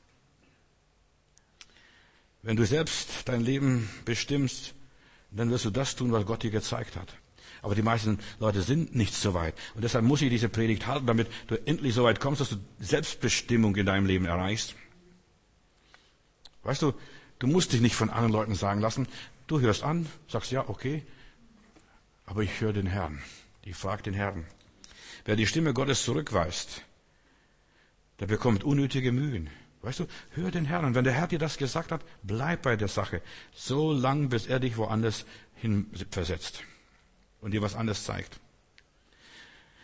Wenn du selbst dein Leben bestimmst, dann wirst du das tun, was Gott dir gezeigt hat. Aber die meisten Leute sind nicht so weit. Und deshalb muss ich diese Predigt halten, damit du endlich so weit kommst, dass du Selbstbestimmung in deinem Leben erreichst. Weißt du, du musst dich nicht von anderen Leuten sagen lassen. Du hörst an, sagst ja, okay, aber ich höre den Herrn. Ich frage den Herrn. Wer die Stimme Gottes zurückweist, der bekommt unnötige Mühen. Weißt du, hör den Herrn. Und wenn der Herr dir das gesagt hat, bleib bei der Sache. So lang, bis er dich woanders hin versetzt und dir was anderes zeigt.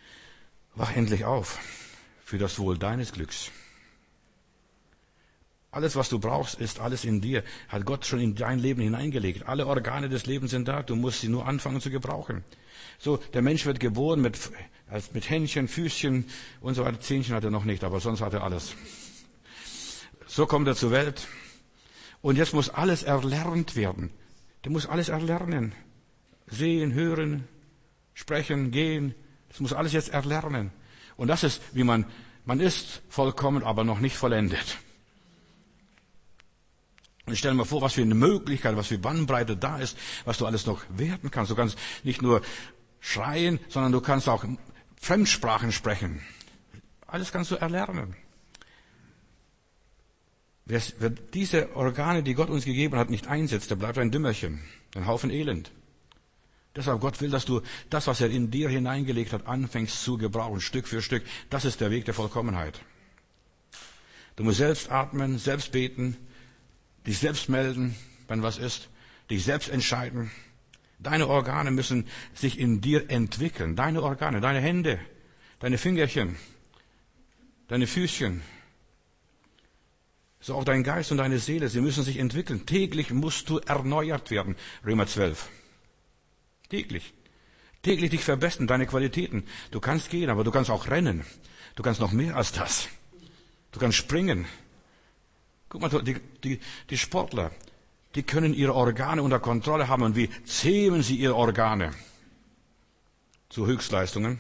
Wach endlich auf für das Wohl deines Glücks. Alles, was du brauchst, ist alles in dir. Hat Gott schon in dein Leben hineingelegt. Alle Organe des Lebens sind da. Du musst sie nur anfangen zu gebrauchen. So, der Mensch wird geboren mit, mit Händchen, Füßchen und so weiter. Zähnchen hat er noch nicht, aber sonst hat er alles. So kommt er zur Welt. Und jetzt muss alles erlernt werden. Der muss alles erlernen. Sehen, hören, sprechen, gehen. Das muss alles jetzt erlernen. Und das ist, wie man, man ist vollkommen, aber noch nicht vollendet. Und stell dir mal vor, was für eine Möglichkeit, was für Bandbreite da ist, was du alles noch werden kannst. Du kannst nicht nur schreien, sondern du kannst auch Fremdsprachen sprechen. Alles kannst du erlernen. Wer, wer diese Organe, die Gott uns gegeben hat, nicht einsetzt, der bleibt ein Dümmerchen, ein Haufen Elend. Deshalb Gott will, dass du das, was er in dir hineingelegt hat, anfängst zu gebrauchen, Stück für Stück. Das ist der Weg der Vollkommenheit. Du musst selbst atmen, selbst beten, dich selbst melden, wenn was ist, dich selbst entscheiden. Deine Organe müssen sich in dir entwickeln. Deine Organe, deine Hände, deine Fingerchen, deine Füßchen. So auch dein Geist und deine Seele, sie müssen sich entwickeln. Täglich musst du erneuert werden. Römer zwölf. Täglich. Täglich dich verbessern, deine Qualitäten. Du kannst gehen, aber du kannst auch rennen. Du kannst noch mehr als das. Du kannst springen. Guck mal, die, die, die Sportler, die können ihre Organe unter Kontrolle haben. Und wie zähmen sie ihre Organe zu Höchstleistungen?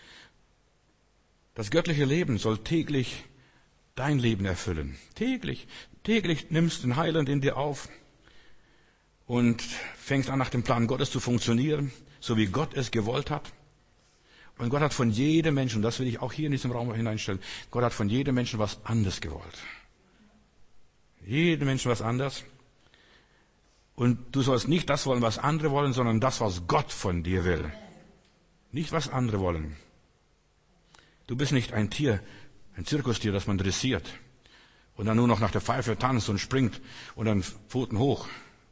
Das göttliche Leben soll täglich dein Leben erfüllen. Täglich. Täglich nimmst du den Heiland in dir auf und fängst an, nach dem Plan Gottes zu funktionieren, so wie Gott es gewollt hat. Und Gott hat von jedem Menschen, das will ich auch hier in diesem Raum hineinstellen, Gott hat von jedem Menschen was anderes gewollt. Jedem Menschen was anderes. Und du sollst nicht das wollen, was andere wollen, sondern das, was Gott von dir will. Nicht, was andere wollen. Du bist nicht ein Tier, ein Zirkustier, das man dressiert und dann nur noch nach der Pfeife tanzt und springt und dann Pfoten hoch.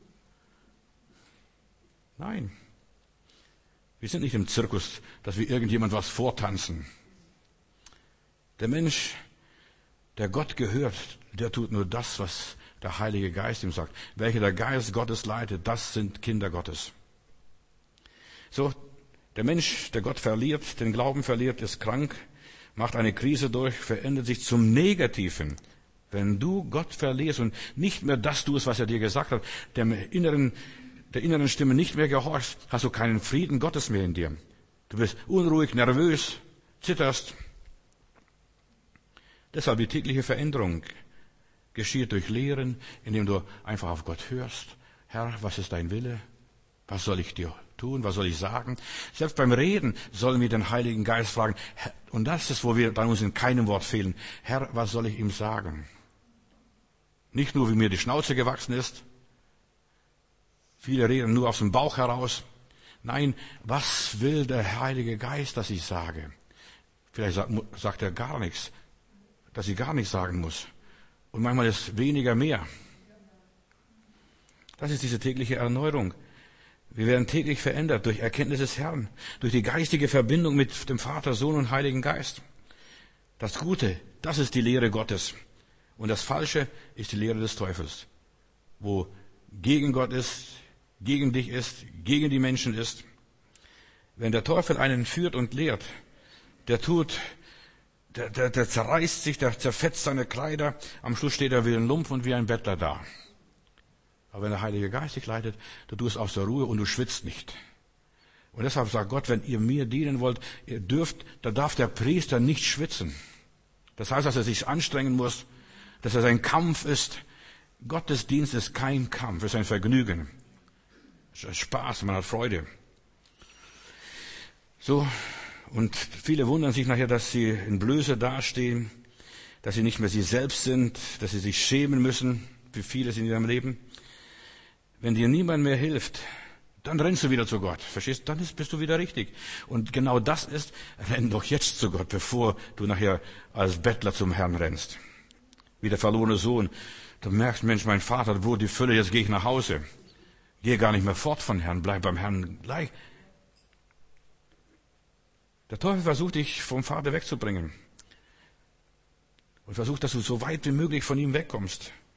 Nein. Wir sind nicht im Zirkus, dass wir irgendjemand was vortanzen. Der Mensch, der Gott gehört, der tut nur das, was der Heilige Geist ihm sagt. Welche der Geist Gottes leitet, das sind Kinder Gottes. So, der Mensch, der Gott verliert, den Glauben verliert, ist krank, macht eine Krise durch, verändert sich zum Negativen. Wenn du Gott verlierst und nicht mehr das tust, was er dir gesagt hat, dem inneren, der inneren Stimme nicht mehr gehorchst, hast du keinen Frieden Gottes mehr in dir. Du bist unruhig, nervös, zitterst. Deshalb die tägliche Veränderung geschieht durch Lehren, indem du einfach auf Gott hörst. Herr, was ist dein Wille? Was soll ich dir tun? Was soll ich sagen? Selbst beim Reden sollen wir den Heiligen Geist fragen. Und das ist, wo wir dann uns in keinem Wort fehlen. Herr, was soll ich ihm sagen? Nicht nur, wie mir die Schnauze gewachsen ist. Viele reden nur aus dem Bauch heraus. Nein, was will der Heilige Geist, dass ich sage? Vielleicht sagt er gar nichts, dass ich gar nichts sagen muss. Und manchmal ist weniger mehr. Das ist diese tägliche Erneuerung. Wir werden täglich verändert durch Erkenntnis des Herrn, durch die geistige Verbindung mit dem Vater, Sohn und Heiligen Geist. Das Gute, das ist die Lehre Gottes. Und das Falsche ist die Lehre des Teufels, wo gegen Gott ist, gegen dich ist, gegen die Menschen ist. Wenn der Teufel einen führt und lehrt, der tut, der, der, der zerreißt sich, der zerfetzt seine Kleider, am Schluss steht er wie ein Lump und wie ein Bettler da. Aber wenn der Heilige Geist dich leitet, du tust aus der Ruhe und du schwitzt nicht. Und deshalb sagt Gott, wenn ihr mir dienen wollt, ihr dürft, da darf der Priester nicht schwitzen. Das heißt, dass er sich anstrengen muss, dass es ein Kampf ist. Gottesdienst ist kein Kampf, es ist ein Vergnügen. Es ist Spaß, man hat Freude. So, und viele wundern sich nachher, dass sie in Blöße dastehen, dass sie nicht mehr sie selbst sind, dass sie sich schämen müssen für vieles in ihrem Leben. Wenn dir niemand mehr hilft, dann rennst du wieder zu Gott. Verstehst du? Dann ist, bist du wieder richtig. Und genau das ist, renn doch jetzt zu Gott, bevor du nachher als Bettler zum Herrn rennst. Wie der verlorene Sohn. Du merkst, Mensch, mein Vater, wo die Fülle, jetzt gehe ich nach Hause. Gehe gar nicht mehr fort von Herrn, bleib beim Herrn gleich. Der Teufel versucht, dich vom Vater wegzubringen. Und versucht, dass du so weit wie möglich von ihm wegkommst.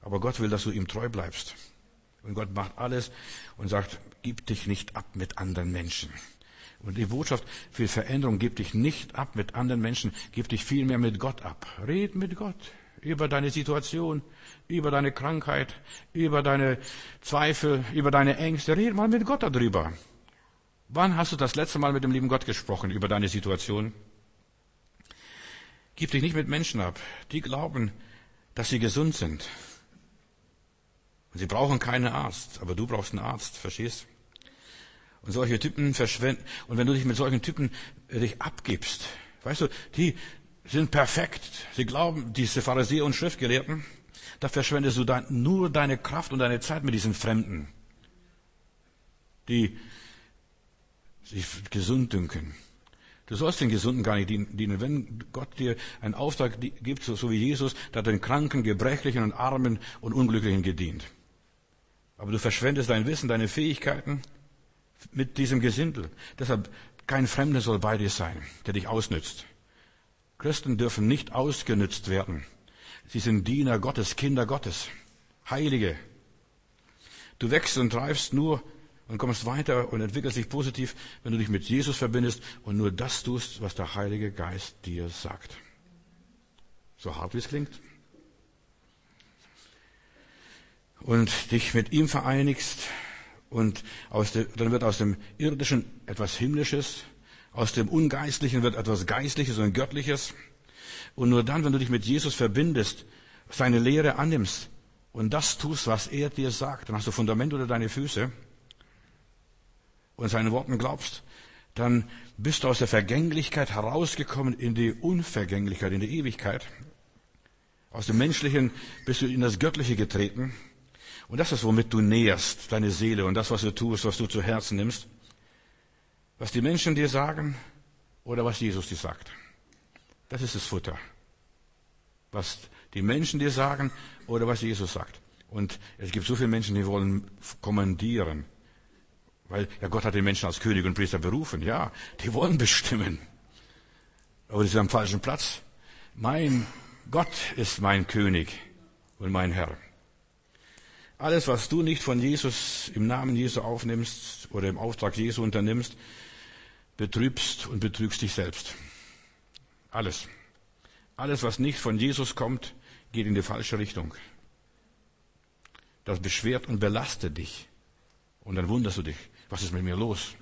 Aber Gott will, dass du ihm treu bleibst. Und Gott macht alles und sagt, gib dich nicht ab mit anderen Menschen. Und die Botschaft für Veränderung, gib dich nicht ab mit anderen Menschen, gib dich vielmehr mit Gott ab. Red mit Gott über deine Situation, über deine Krankheit, über deine Zweifel, über deine Ängste. Red mal mit Gott darüber. Wann hast du das letzte Mal mit dem lieben Gott gesprochen über deine Situation? Gib dich nicht mit Menschen ab, die glauben, dass sie gesund sind. Und sie brauchen keinen Arzt, aber du brauchst einen Arzt, verstehst? Und solche Typen verschwenden. Und wenn du dich mit solchen Typen äh, dich abgibst, weißt du, die sind perfekt. Sie glauben, diese Pharisäer und Schriftgelehrten, da verschwendest du dann nur deine Kraft und deine Zeit mit diesen Fremden, die sich gesund dünken. Du sollst den Gesunden gar nicht dienen. Wenn Gott dir einen Auftrag gibt, so wie Jesus, der hat den Kranken, Gebrechlichen und Armen und Unglücklichen gedient. Aber du verschwendest dein Wissen, deine Fähigkeiten mit diesem Gesindel. Deshalb, kein Fremder soll bei dir sein, der dich ausnützt. Christen dürfen nicht ausgenützt werden. Sie sind Diener Gottes, Kinder Gottes, Heilige. Du wächst und reifst nur und kommst weiter und entwickelst dich positiv, wenn du dich mit Jesus verbindest und nur das tust, was der Heilige Geist dir sagt. So hart wie es klingt. Und dich mit ihm vereinigst und aus dem, dann wird aus dem Irdischen etwas Himmlisches, aus dem Ungeistlichen wird etwas Geistliches und Göttliches. Und nur dann, wenn du dich mit Jesus verbindest, seine Lehre annimmst und das tust, was er dir sagt, dann hast du Fundament unter deine Füße und seinen Worten glaubst, dann bist du aus der Vergänglichkeit herausgekommen in die Unvergänglichkeit, in die Ewigkeit. Aus dem Menschlichen bist du in das Göttliche getreten. Und das ist, womit du nährst, deine Seele und das, was du tust, was du zu Herzen nimmst. Was die Menschen dir sagen oder was Jesus dir sagt. Das ist das Futter. Was die Menschen dir sagen oder was Jesus sagt. Und es gibt so viele Menschen, die wollen kommandieren. Weil ja, Gott hat den Menschen als König und Priester berufen. Ja, die wollen bestimmen. Aber die sind am falschen Platz. Mein Gott ist mein König und mein Herr. Alles, was du nicht von Jesus im Namen Jesu aufnimmst oder im Auftrag Jesu unternimmst, betrübst und betrügst dich selbst. Alles. Alles, was nicht von Jesus kommt, geht in die falsche Richtung. Das beschwert und belastet dich. Und dann wunderst du dich, was ist mit mir los?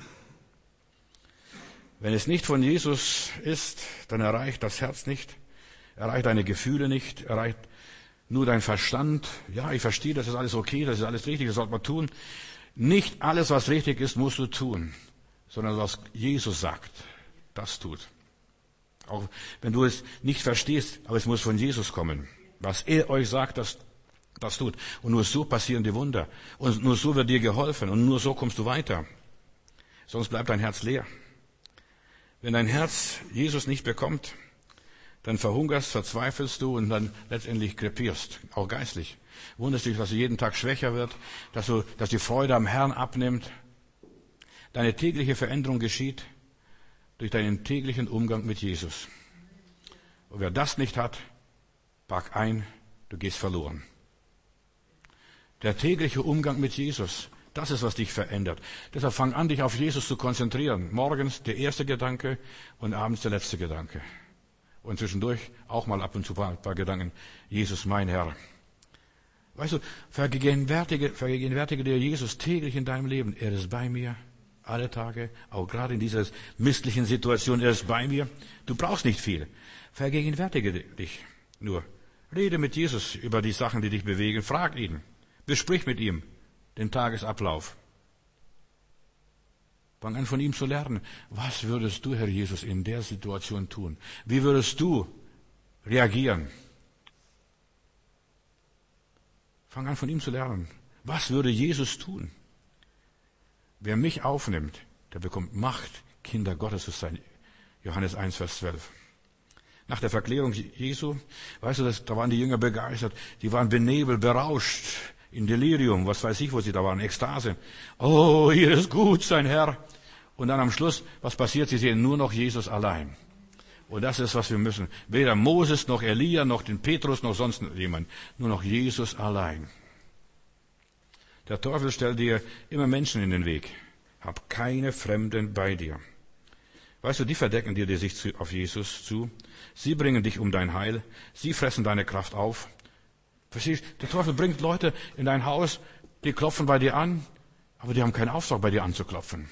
Wenn es nicht von Jesus ist, dann erreicht das Herz nicht, erreicht deine Gefühle nicht, erreicht nur dein Verstand. Ja, ich verstehe, das ist alles okay, das ist alles richtig, das sollte man tun. Nicht alles, was richtig ist, musst du tun, sondern was Jesus sagt, das tut. Auch wenn du es nicht verstehst, aber es muss von Jesus kommen. Was er euch sagt, das, das tut. Und nur so passieren die Wunder. Und nur so wird dir geholfen. Und nur so kommst du weiter. Sonst bleibt dein Herz leer. Wenn dein Herz Jesus nicht bekommt, dann verhungerst, verzweifelst du und dann letztendlich krepierst, auch geistlich. Wunderst dich, dass du jeden Tag schwächer wird, dass du, dass die Freude am Herrn abnimmt. Deine tägliche Veränderung geschieht durch deinen täglichen Umgang mit Jesus. Und wer das nicht hat, pack ein, du gehst verloren. Der tägliche Umgang mit Jesus, das ist, was dich verändert. Deshalb fang an, dich auf Jesus zu konzentrieren. Morgens der erste Gedanke und abends der letzte Gedanke. Und zwischendurch auch mal ab und zu ein paar Gedanken. Jesus, mein Herr. Weißt du, vergegenwärtige, vergegenwärtige dir Jesus täglich in deinem Leben. Er ist bei mir, alle Tage, auch gerade in dieser misslichen Situation. Er ist bei mir. Du brauchst nicht viel. Vergegenwärtige dich nur. Rede mit Jesus über die Sachen, die dich bewegen. Frag ihn. Besprich mit ihm den Tagesablauf. Fang an, von ihm zu lernen. Was würdest du, Herr Jesus, in der Situation tun? Wie würdest du reagieren? Fang an, von ihm zu lernen. Was würde Jesus tun? Wer mich aufnimmt, der bekommt Macht, Kinder Gottes zu sein. Johannes eins, Vers zwölf. Nach der Verklärung Jesu, weißt du, das, da waren die Jünger begeistert. Die waren benebelt, berauscht, in Delirium, was weiß ich, wo sie da waren, Ekstase. Oh, hier ist gut, sein Herr. Und dann am Schluss, was passiert? Sie sehen nur noch Jesus allein. Und das ist, was wir müssen. Weder Moses, noch Elia, noch den Petrus, noch sonst jemand. Nur noch Jesus allein. Der Teufel stellt dir immer Menschen in den Weg. Hab keine Fremden bei dir. Weißt du, die verdecken dir sich auf Jesus zu. Sie bringen dich um dein Heil. Sie fressen deine Kraft auf. Verstehst du? Der Teufel bringt Leute in dein Haus, die klopfen bei dir an, aber die haben keinen Auftrag, bei dir anzuklopfen.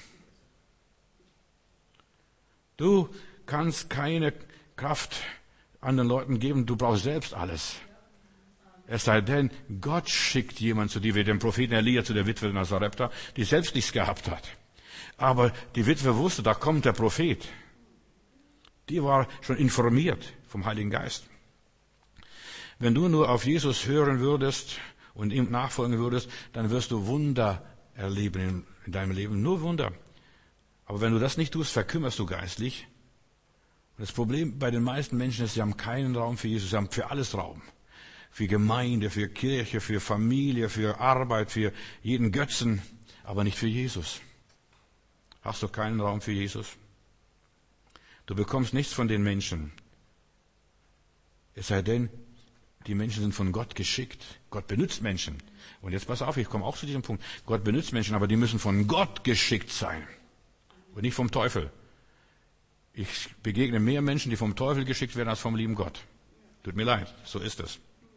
Du kannst keine Kraft anderen Leuten geben, du brauchst selbst alles. Es sei denn, Gott schickt jemanden zu dir, wie den Propheten Elia zu der Witwe nach Sarepta, die selbst nichts gehabt hat. Aber die Witwe wusste, da kommt der Prophet. Die war schon informiert vom Heiligen Geist. Wenn du nur auf Jesus hören würdest und ihm nachfolgen würdest, dann wirst du Wunder erleben in deinem Leben, nur Wunder. Aber wenn du das nicht tust, verkümmerst du geistlich. Und das Problem bei den meisten Menschen ist, sie haben keinen Raum für Jesus, sie haben für alles Raum. Für Gemeinde, für Kirche, für Familie, für Arbeit, für jeden Götzen, aber nicht für Jesus. Hast du keinen Raum für Jesus? Du bekommst nichts von den Menschen. Es sei denn, die Menschen sind von Gott geschickt. Gott benutzt Menschen. Und jetzt pass auf, ich komme auch zu diesem Punkt. Gott benutzt Menschen, aber die müssen von Gott geschickt sein. Und nicht vom Teufel. Ich begegne mehr Menschen, die vom Teufel geschickt werden, als vom lieben Gott. Tut mir leid, so ist es.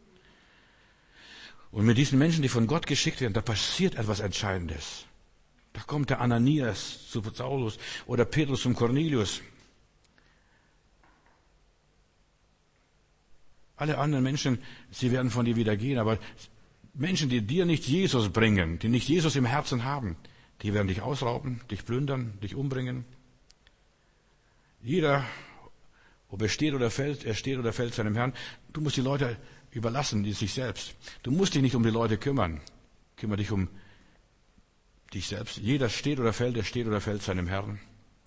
Und mit diesen Menschen, die von Gott geschickt werden, da passiert etwas Entscheidendes. Da kommt der Ananias zu Saulus oder Petrus zum Cornelius. Alle anderen Menschen, sie werden von dir wieder gehen, aber Menschen, die dir nicht Jesus bringen, die nicht Jesus im Herzen haben, die werden dich ausrauben, dich plündern, dich umbringen. Jeder, ob er steht oder fällt, er steht oder fällt seinem Herrn. Du musst die Leute überlassen, die sich selbst. Du musst dich nicht um die Leute kümmern. Kümmere dich um dich selbst. Jeder steht oder fällt, er steht oder fällt seinem Herrn.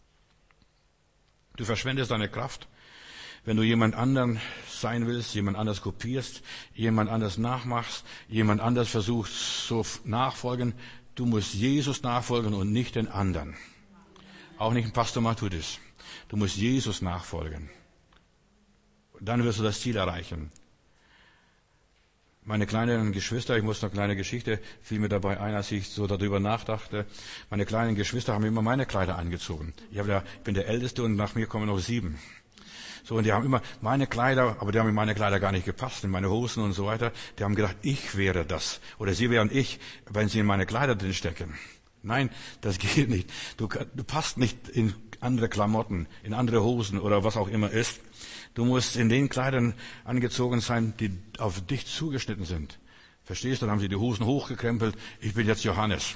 Du verschwendest deine Kraft, wenn du jemand anderen sein willst, jemand anders kopierst, jemand anders nachmachst, jemand anders versuchst so nachfolgen. Du musst Jesus nachfolgen und nicht den anderen. Auch nicht ein Pastor Matthäus. Du musst Jesus nachfolgen. Dann wirst du das Ziel erreichen. Meine kleinen Geschwister, ich muss noch eine kleine Geschichte, fiel mir dabei ein, als ich so darüber nachdachte. Meine kleinen Geschwister haben immer meine Kleider angezogen. Ich, habe ja, ich bin der Älteste und nach mir kommen noch sieben. So, und die haben immer meine Kleider, aber die haben in meine Kleider gar nicht gepasst, in meine Hosen und so weiter. Die haben gedacht, ich wäre das. Oder sie wären ich, wenn sie in meine Kleider drin stecken. Nein, das geht nicht. Du, du passt nicht in andere Klamotten, in andere Hosen oder was auch immer ist. Du musst in den Kleidern angezogen sein, die auf dich zugeschnitten sind. Verstehst du? Dann haben sie die Hosen hochgekrempelt. Ich bin jetzt Johannes.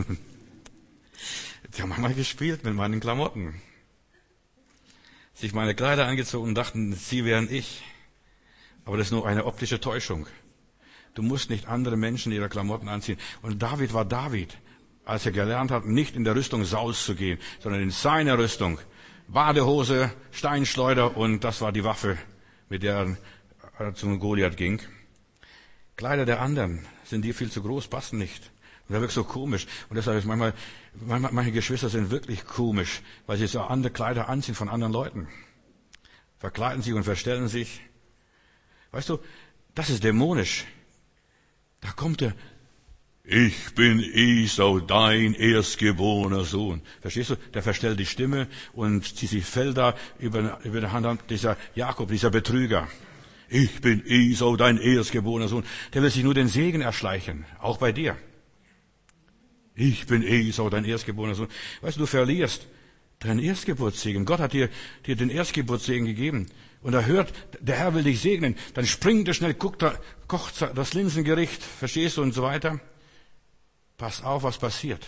Die haben einmal gespielt mit meinen Klamotten. Sich meine Kleider angezogen und dachten, sie wären ich. Aber das ist nur eine optische Täuschung. Du musst nicht andere Menschen ihre Klamotten anziehen. Und David war David, als er gelernt hat, nicht in der Rüstung Sauls zu gehen, sondern in seiner Rüstung. Badehose, Steinschleuder und das war die Waffe, mit der er zum Goliath ging. Kleider der anderen sind dir viel zu groß, passen nicht. Und das wirkt so komisch. Und deshalb ist manchmal, manchmal, manche Geschwister sind wirklich komisch, weil sie so andere Kleider anziehen von anderen Leuten. Verkleiden sich und verstellen sich. Weißt du, das ist dämonisch. Da kommt der, ich bin Esau, dein erstgeborener Sohn. Verstehst du? Der verstellt die Stimme und zieht sich Felder über, über die Hand. Dieser Jakob, dieser Betrüger. Ich bin Esau, dein erstgeborener Sohn. Der will sich nur den Segen erschleichen. Auch bei dir. Ich bin Esau, dein erstgeborener Sohn. Weißt du, du verlierst deinen Erstgeburtssegen. Gott hat dir, dir den Erstgeburtssegen gegeben. Und er hört, der Herr will dich segnen. Dann springt er schnell, guckt er, kocht das Linsengericht. Verstehst du? Und so weiter. Pass auf, was passiert.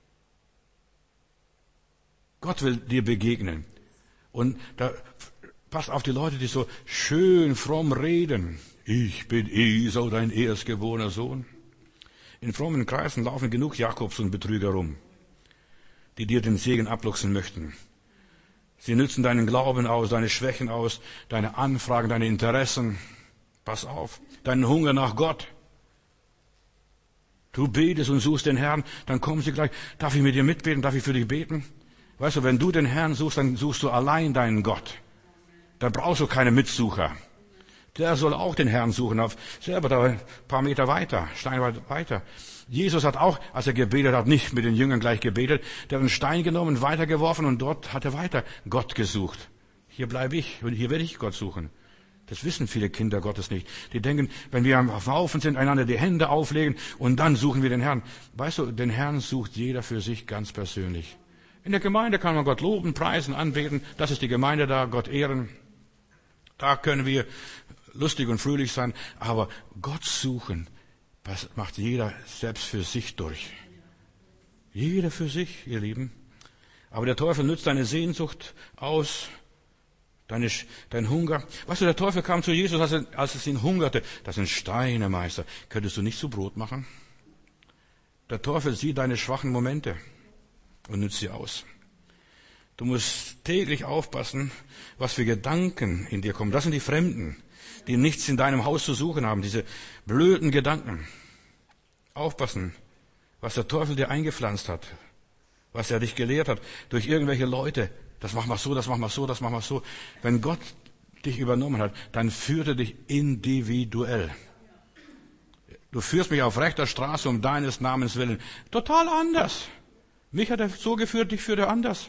Gott will dir begegnen. Und da, pass auf die Leute, die so schön fromm reden. Ich bin Esau, dein erstgeborener Sohn. In frommen Kreisen laufen genug Jakobs und Betrüger rum, die dir den Segen abluchsen möchten. Sie nützen deinen Glauben aus, deine Schwächen aus, deine Anfragen, deine Interessen. Pass auf, deinen Hunger nach Gott. Du betest und suchst den Herrn, dann kommen sie gleich. Darf ich mit dir mitbeten? Darf ich für dich beten? Weißt du, wenn du den Herrn suchst, dann suchst du allein deinen Gott. Dann brauchst du keine Mitsucher. Der soll auch den Herrn suchen, auf selber da ein paar Meter weiter, steinweit weiter. Jesus hat auch, als er gebetet hat, nicht mit den Jüngern gleich gebetet. Der hat einen Stein genommen, weitergeworfen und dort hat er weiter Gott gesucht. Hier bleibe ich und hier werde ich Gott suchen. Das wissen viele Kinder Gottes nicht. Die denken, wenn wir am Haufen sind, einander die Hände auflegen und dann suchen wir den Herrn. Weißt du, den Herrn sucht jeder für sich ganz persönlich. In der Gemeinde kann man Gott loben, preisen, anbeten. Das ist die Gemeinde da, Gott ehren. Da können wir lustig und fröhlich sein, aber Gott suchen, das macht jeder selbst für sich durch. Jeder für sich, ihr Lieben. Aber der Teufel nützt deine Sehnsucht aus, deine, dein Hunger. Weißt du, der Teufel kam zu Jesus, als, er, als es ihn hungerte. Das sind Steine, Meister. Könntest du nicht zu Brot machen? Der Teufel sieht deine schwachen Momente und nützt sie aus. Du musst täglich aufpassen, was für Gedanken in dir kommen. Das sind die Fremden, die nichts in deinem Haus zu suchen haben, diese blöden Gedanken. Aufpassen, was der Teufel dir eingepflanzt hat, was er dich gelehrt hat, durch irgendwelche Leute. Das machen wir so, das machen wir so, das machen wir so. Wenn Gott dich übernommen hat, dann führt er dich individuell. Du führst mich auf rechter Straße um deines Namens willen. Total anders. Mich hat er so geführt, dich führt er anders.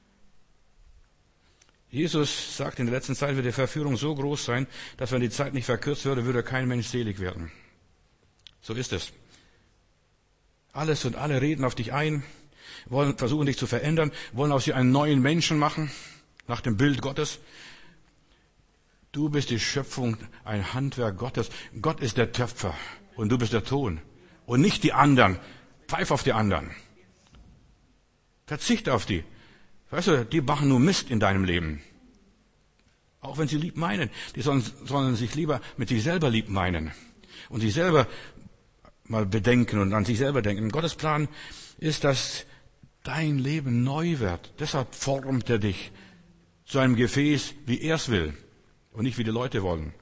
Jesus sagt, in der letzten Zeit wird die Verführung so groß sein, dass wenn die Zeit nicht verkürzt würde, würde kein Mensch selig werden. So ist es. Alles und alle reden auf dich ein, wollen versuchen dich zu verändern, wollen aus dir einen neuen Menschen machen, nach dem Bild Gottes. Du bist die Schöpfung, ein Handwerk Gottes. Gott ist der Töpfer und du bist der Ton. Und nicht die anderen. Pfeif auf die anderen. Verzichte auf die. Weißt du, die machen nur Mist in deinem Leben. Auch wenn sie lieb meinen. Die sollen, sollen sich lieber mit sich selber lieb meinen. Und sich selber mal bedenken und an sich selber denken. Gottes Plan ist, dass dein Leben neu wird. Deshalb formt er dich zu einem Gefäß, wie er es will. Und nicht, wie die Leute wollen.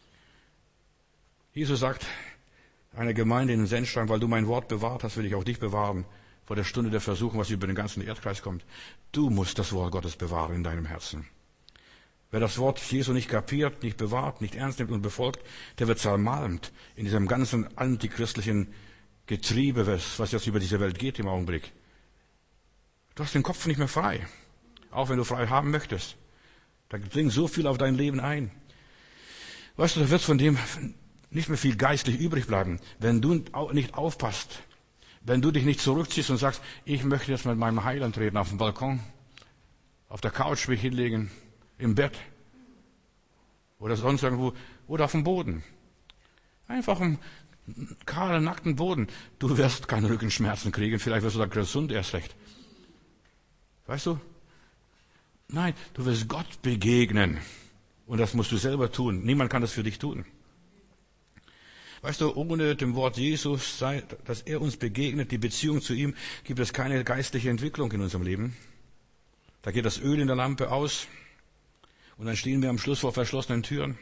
Jesus sagt einer Gemeinde in Sendstein, weil du mein Wort bewahrt hast, will ich auch dich bewahren. Vor der Stunde der Versuchung, was über den ganzen Erdkreis kommt. Du musst das Wort Gottes bewahren in deinem Herzen. Wer das Wort Jesu nicht kapiert, nicht bewahrt, nicht ernst nimmt und befolgt, der wird zermalmt in diesem ganzen antichristlichen Getriebe, was jetzt über diese Welt geht im Augenblick. Du hast den Kopf nicht mehr frei, auch wenn du frei haben möchtest. Da dringt so viel auf dein Leben ein. Weißt du, da wird von dem nicht mehr viel geistlich übrig bleiben, wenn du nicht aufpasst. Wenn du dich nicht zurückziehst und sagst, ich möchte jetzt mit meinem Heiland reden, auf dem Balkon, auf der Couch mich hinlegen, im Bett oder sonst irgendwo oder auf dem Boden. Einfach im kahlen, nackten Boden. Du wirst keine Rückenschmerzen kriegen, vielleicht wirst du da gesund erst recht. Weißt du? Nein, du wirst Gott begegnen und das musst du selber tun. Niemand kann das für dich tun. Weißt du, ohne dem Wort Jesus, dass er uns begegnet, die Beziehung zu ihm, gibt es keine geistliche Entwicklung in unserem Leben. Da geht das Öl in der Lampe aus und dann stehen wir am Schluss vor verschlossenen Türen.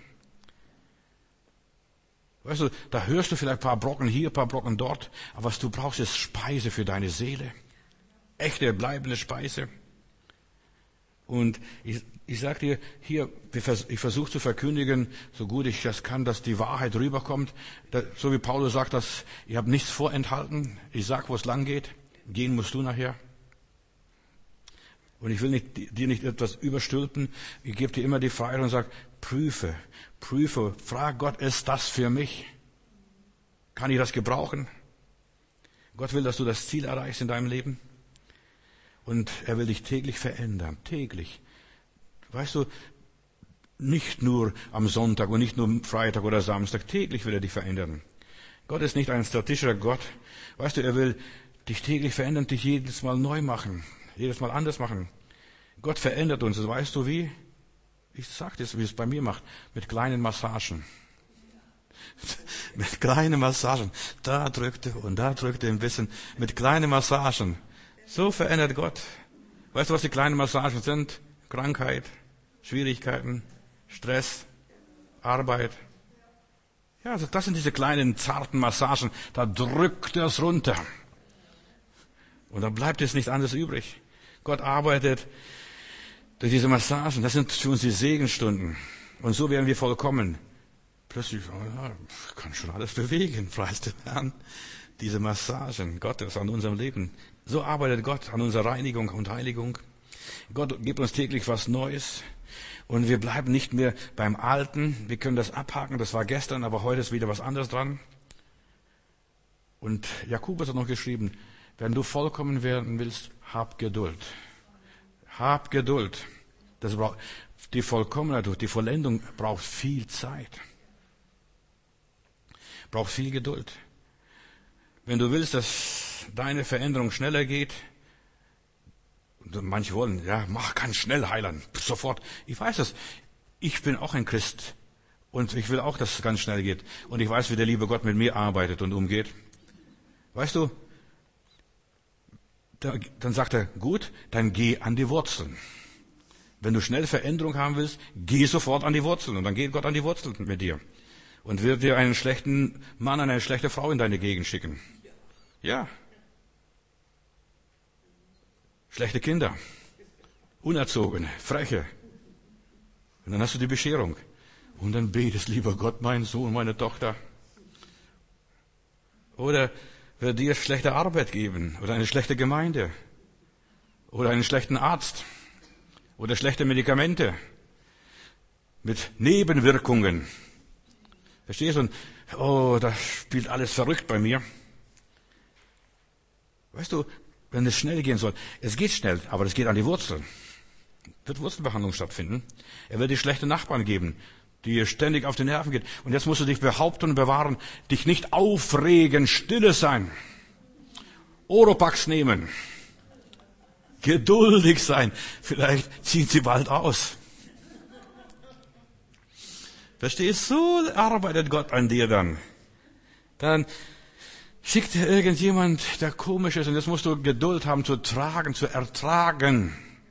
Weißt du, da hörst du vielleicht ein paar Brocken hier, ein paar Brocken dort, aber was du brauchst, ist Speise für deine Seele. Echte, bleibende Speise. Und ich, ich sage dir, hier, ich versuche zu verkündigen, so gut ich das kann, dass die Wahrheit rüberkommt. So wie Paulus sagt, dass ihr habt nichts vorenthalten. Ich sag, wo es lang geht. Gehen musst du nachher. Und ich will nicht, dir nicht etwas überstülpen. Ich gebe dir immer die Freiheit und sage, prüfe, prüfe, frag Gott, ist das für mich? Kann ich das gebrauchen? Gott will, dass du das Ziel erreichst in deinem Leben. Und er will dich täglich verändern, täglich. Weißt du, nicht nur am Sonntag und nicht nur am Freitag oder Samstag, täglich will er dich verändern. Gott ist nicht ein statischer Gott. Weißt du, er will dich täglich verändern, dich jedes Mal neu machen, jedes Mal anders machen. Gott verändert uns, und weißt du wie? Ich sag dir, wie es bei mir macht, mit kleinen Massagen. Mit kleinen Massagen. Da drückte und da drückte ein bisschen, mit kleinen Massagen. So verändert Gott. Weißt du, was die kleinen Massagen sind? Krankheit, Schwierigkeiten, Stress, Arbeit. Ja, also das sind diese kleinen, zarten Massagen. Da drückt er es runter. Und dann bleibt es nicht anderes übrig. Gott arbeitet Durch diese Massagen, das sind für uns die Segenstunden. Und so werden wir vollkommen. Plötzlich, oh ja, kann schon alles bewegen, preis den Herrn. Diese Massagen Gottes an unserem Leben. So arbeitet Gott an unserer Reinigung und Heiligung. Gott gibt uns täglich was Neues. Und wir bleiben nicht mehr beim Alten. Wir können das abhaken. Das war gestern, aber heute ist wieder was anderes dran. Und Jakobus hat noch geschrieben, wenn du vollkommen werden willst, hab Geduld. Hab Geduld. Das braucht, die Vollkommenheit, die Vollendung braucht viel Zeit. Braucht viel Geduld. Wenn du willst, dass deine Veränderung schneller geht, manche wollen, ja, mach ganz schnell, Heiland, sofort. Ich weiß das. Ich bin auch ein Christ. Und ich will auch, dass es ganz schnell geht. Und ich weiß, wie der liebe Gott mit mir arbeitet und umgeht. Weißt du, da, dann sagt er, gut, dann geh an die Wurzeln. Wenn du schnell Veränderung haben willst, geh sofort an die Wurzeln. Und dann geht Gott an die Wurzeln mit dir. Und wird dir einen schlechten Mann, eine schlechte Frau in deine Gegend schicken. Ja. Schlechte Kinder. Unerzogene, freche. Und dann hast du die Bescherung. Und dann betest, lieber Gott, mein Sohn, meine Tochter. Oder wird dir schlechte Arbeit geben. Oder eine schlechte Gemeinde. Oder einen schlechten Arzt. Oder schlechte Medikamente. Mit Nebenwirkungen. Verstehst du? Und, oh, das spielt alles verrückt bei mir. Weißt du, wenn es schnell gehen soll, es geht schnell, aber es geht an die Wurzeln. Wird Wurzelbehandlung stattfinden. Er wird dir schlechte Nachbarn geben, die dir ständig auf die Nerven geht. Und jetzt musst du dich behaupten und bewahren, dich nicht aufregen, stille sein. Oropax nehmen. Geduldig sein. Vielleicht ziehen sie bald aus. Verstehst du? So arbeitet Gott an dir dann. Dann schickt dir irgendjemand, der komisch ist, und jetzt musst du Geduld haben zu tragen, zu ertragen.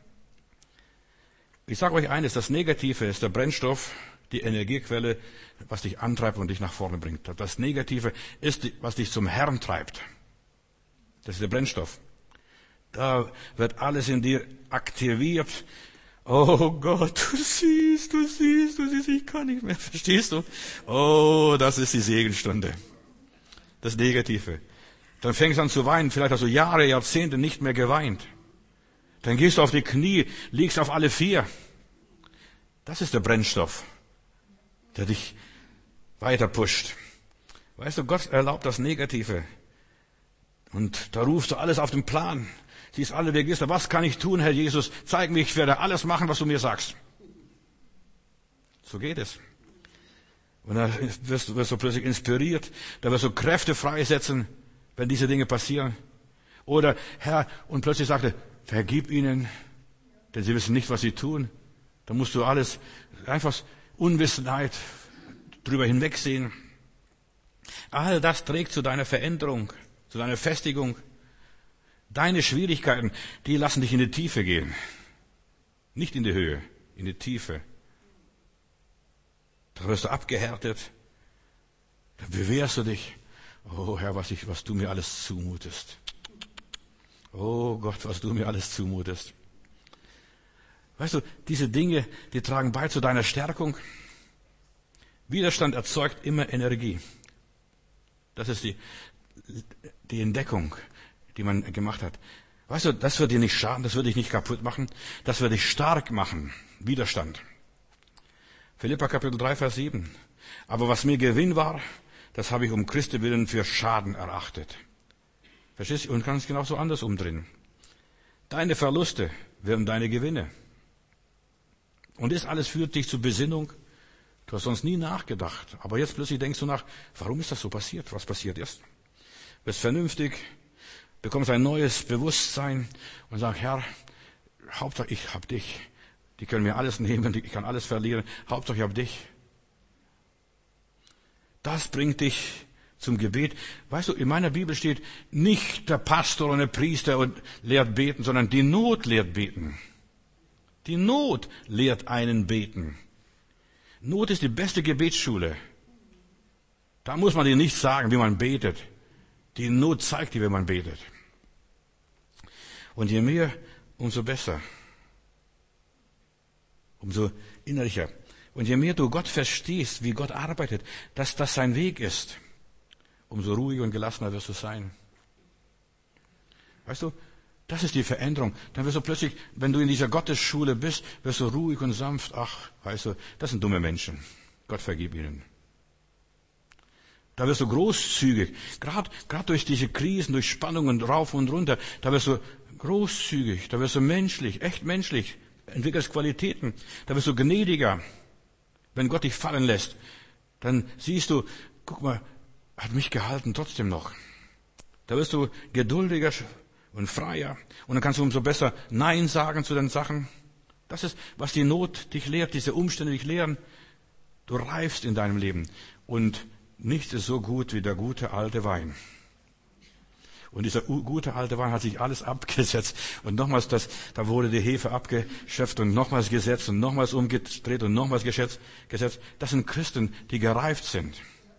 Ich sage euch eines, das Negative ist der Brennstoff, die Energiequelle, was dich antreibt und dich nach vorne bringt. Das Negative ist, was dich zum Herrn treibt. Das ist der Brennstoff. Da wird alles in dir aktiviert. Oh Gott, du siehst, du siehst, du siehst, ich kann nicht mehr. Verstehst du? Oh, das ist die Segenstunde. Das Negative. Dann fängst du an zu weinen. Vielleicht hast du Jahre, Jahrzehnte nicht mehr geweint. Dann gehst du auf die Knie, liegst auf alle vier. Das ist der Brennstoff, der dich weiter pusht. Weißt du, Gott erlaubt das Negative. Und da rufst du alles auf den Plan. Siehst alle Register. Was kann ich tun, Herr Jesus? Zeig mir, ich werde alles machen, was du mir sagst. So geht es. Und dann wirst du, wirst du plötzlich inspiriert. Da wirst du Kräfte freisetzen, wenn diese Dinge passieren. Oder, Herr, und plötzlich sagt er, vergib ihnen, denn sie wissen nicht, was sie tun. Da musst du alles, einfach Unwissenheit drüber hinwegsehen. All das trägt zu deiner Veränderung, zu deiner Festigung. Deine Schwierigkeiten, die lassen dich in die Tiefe gehen. Nicht in die Höhe, in die Tiefe. Da wirst du abgehärtet. Da bewährst du dich. Oh Herr, was, ich, was du mir alles zumutest. Oh Gott, was du mir alles zumutest. Weißt du, diese Dinge, die tragen bei zu deiner Stärkung. Widerstand erzeugt immer Energie. Das ist die, die Entdeckung, die man gemacht hat. Weißt du, das wird dir nicht schaden, das wird dich nicht kaputt machen, das wird dich stark machen. Widerstand. Philipper Kapitel drei, Vers sieben. Aber was mir Gewinn war, das habe ich um Christi willen für Schaden erachtet. Verstehst du? Und kannst genauso anders umdrehen. Deine Verluste werden deine Gewinne. Und das alles führt dich zur Besinnung. Du hast sonst nie nachgedacht. Aber jetzt plötzlich denkst du nach, warum ist das so passiert? Was passiert ist? Bist vernünftig, bekommst ein neues Bewusstsein und sagst, Herr, Hauptsache ich hab dich. Die können mir alles nehmen, ich kann alles verlieren. Hauptsache ich hab dich. Das bringt dich zum Gebet. Weißt du, in meiner Bibel steht, nicht der Pastor und der Priester und lehrt beten, sondern die Not lehrt beten. Die Not lehrt einen beten. Not ist die beste Gebetsschule. Da muss man dir nicht sagen, wie man betet. Die Not zeigt dir, wie man betet. Und je mehr, umso besser. umso innerlicher. Und je mehr du Gott verstehst, wie Gott arbeitet, dass das sein Weg ist, umso ruhiger und gelassener wirst du sein. Weißt du, das ist die Veränderung. Dann wirst du plötzlich, wenn du in dieser Gottesschule bist, wirst du ruhig und sanft. Ach, weißt du, das sind dumme Menschen. Gott vergib ihnen. Da wirst du großzügig. Gerade, gerade durch diese Krisen, durch Spannungen rauf und runter, da wirst du großzügig, da wirst du menschlich, echt menschlich, entwickelst Qualitäten. Da wirst du gnädiger. Wenn Gott dich fallen lässt, dann siehst du, guck mal, hat mich gehalten trotzdem noch. Da wirst du geduldiger und freier. Und dann kannst du umso besser Nein sagen zu den Sachen. Das ist, was die Not dich lehrt, diese Umstände dich lehren. Du reifst in deinem Leben. Und nichts ist so gut wie der gute alte Wein. Und dieser gute alte Wein hat sich alles abgesetzt. Und nochmals, das, da wurde die Hefe abgeschöpft und nochmals gesetzt und nochmals umgedreht und nochmals gesetzt. Das sind Christen, die gereift sind.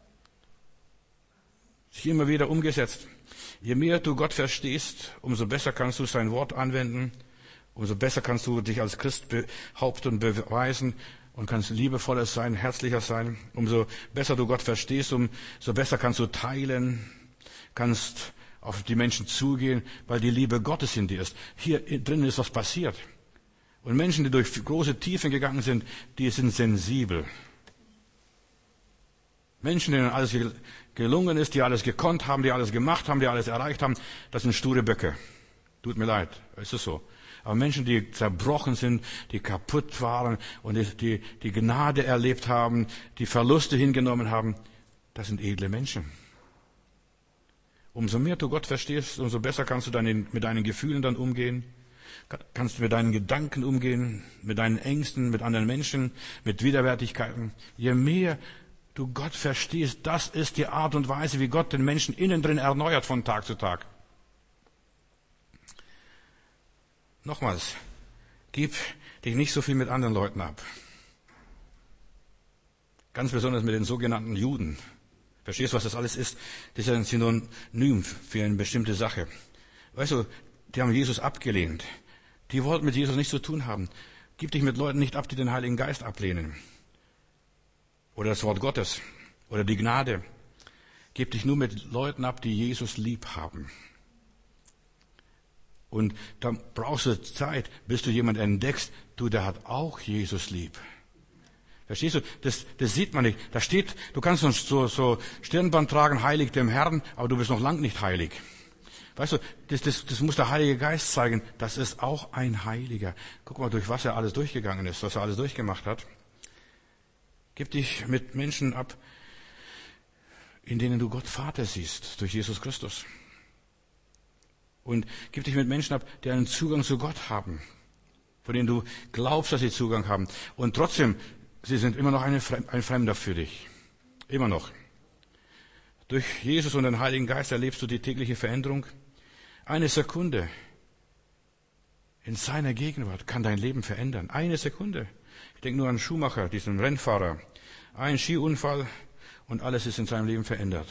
Sich immer wieder umgesetzt. Je mehr du Gott verstehst, umso besser kannst du sein Wort anwenden, umso besser kannst du dich als Christ behaupten und beweisen und kannst liebevoller sein, herzlicher sein. Umso besser du Gott verstehst, umso besser kannst du teilen, kannst auf die Menschen zugehen, weil die Liebe Gottes in dir ist. Hier drin ist was passiert. Und Menschen, die durch große Tiefen gegangen sind, die sind sensibel. Menschen, denen alles gelungen ist, die alles gekonnt haben, die alles gemacht haben, die alles erreicht haben, das sind sture Böcke. Tut mir leid, ist es so. Aber Menschen, die zerbrochen sind, die kaputt waren und die, die, die Gnade erlebt haben, die Verluste hingenommen haben, das sind edle Menschen. Umso mehr du Gott verstehst, umso besser kannst du deine, mit deinen Gefühlen dann umgehen, kannst du mit deinen Gedanken umgehen, mit deinen Ängsten, mit anderen Menschen, mit Widerwärtigkeiten. Je mehr du Gott verstehst, das ist die Art und Weise, wie Gott den Menschen innen drin erneuert von Tag zu Tag. Nochmals, gib dich nicht so viel mit anderen Leuten ab. Ganz besonders mit den sogenannten Juden. Verstehst du, was das alles ist? Das ist ein Synonym für eine bestimmte Sache. Weißt du, die haben Jesus abgelehnt. Die wollten mit Jesus nichts zu tun haben. Gib dich mit Leuten nicht ab, die den Heiligen Geist ablehnen. Oder das Wort Gottes. Oder die Gnade. Gib dich nur mit Leuten ab, die Jesus lieb haben. Und dann brauchst du Zeit, bis du jemanden entdeckst, du, der hat auch Jesus lieb. Verstehst du? Das, das sieht man nicht. Da steht, du kannst so, so Stirnband tragen, heilig dem Herrn, aber du bist noch lang nicht heilig. Weißt du, das, das, das muss der Heilige Geist zeigen. Das ist auch ein Heiliger. Guck mal, durch was er alles durchgegangen ist, was er alles durchgemacht hat. Gib dich mit Menschen ab, in denen du Gott Vater siehst, durch Jesus Christus. Und gib dich mit Menschen ab, die einen Zugang zu Gott haben, von denen du glaubst, dass sie Zugang haben. Und trotzdem, sie sind immer noch eine, ein Fremder für dich. Immer noch. Durch Jesus und den Heiligen Geist erlebst du die tägliche Veränderung. Eine Sekunde in seiner Gegenwart kann dein Leben verändern. Eine Sekunde. Ich denke nur an Schumacher, diesen Rennfahrer. Ein Skiunfall und alles ist in seinem Leben verändert.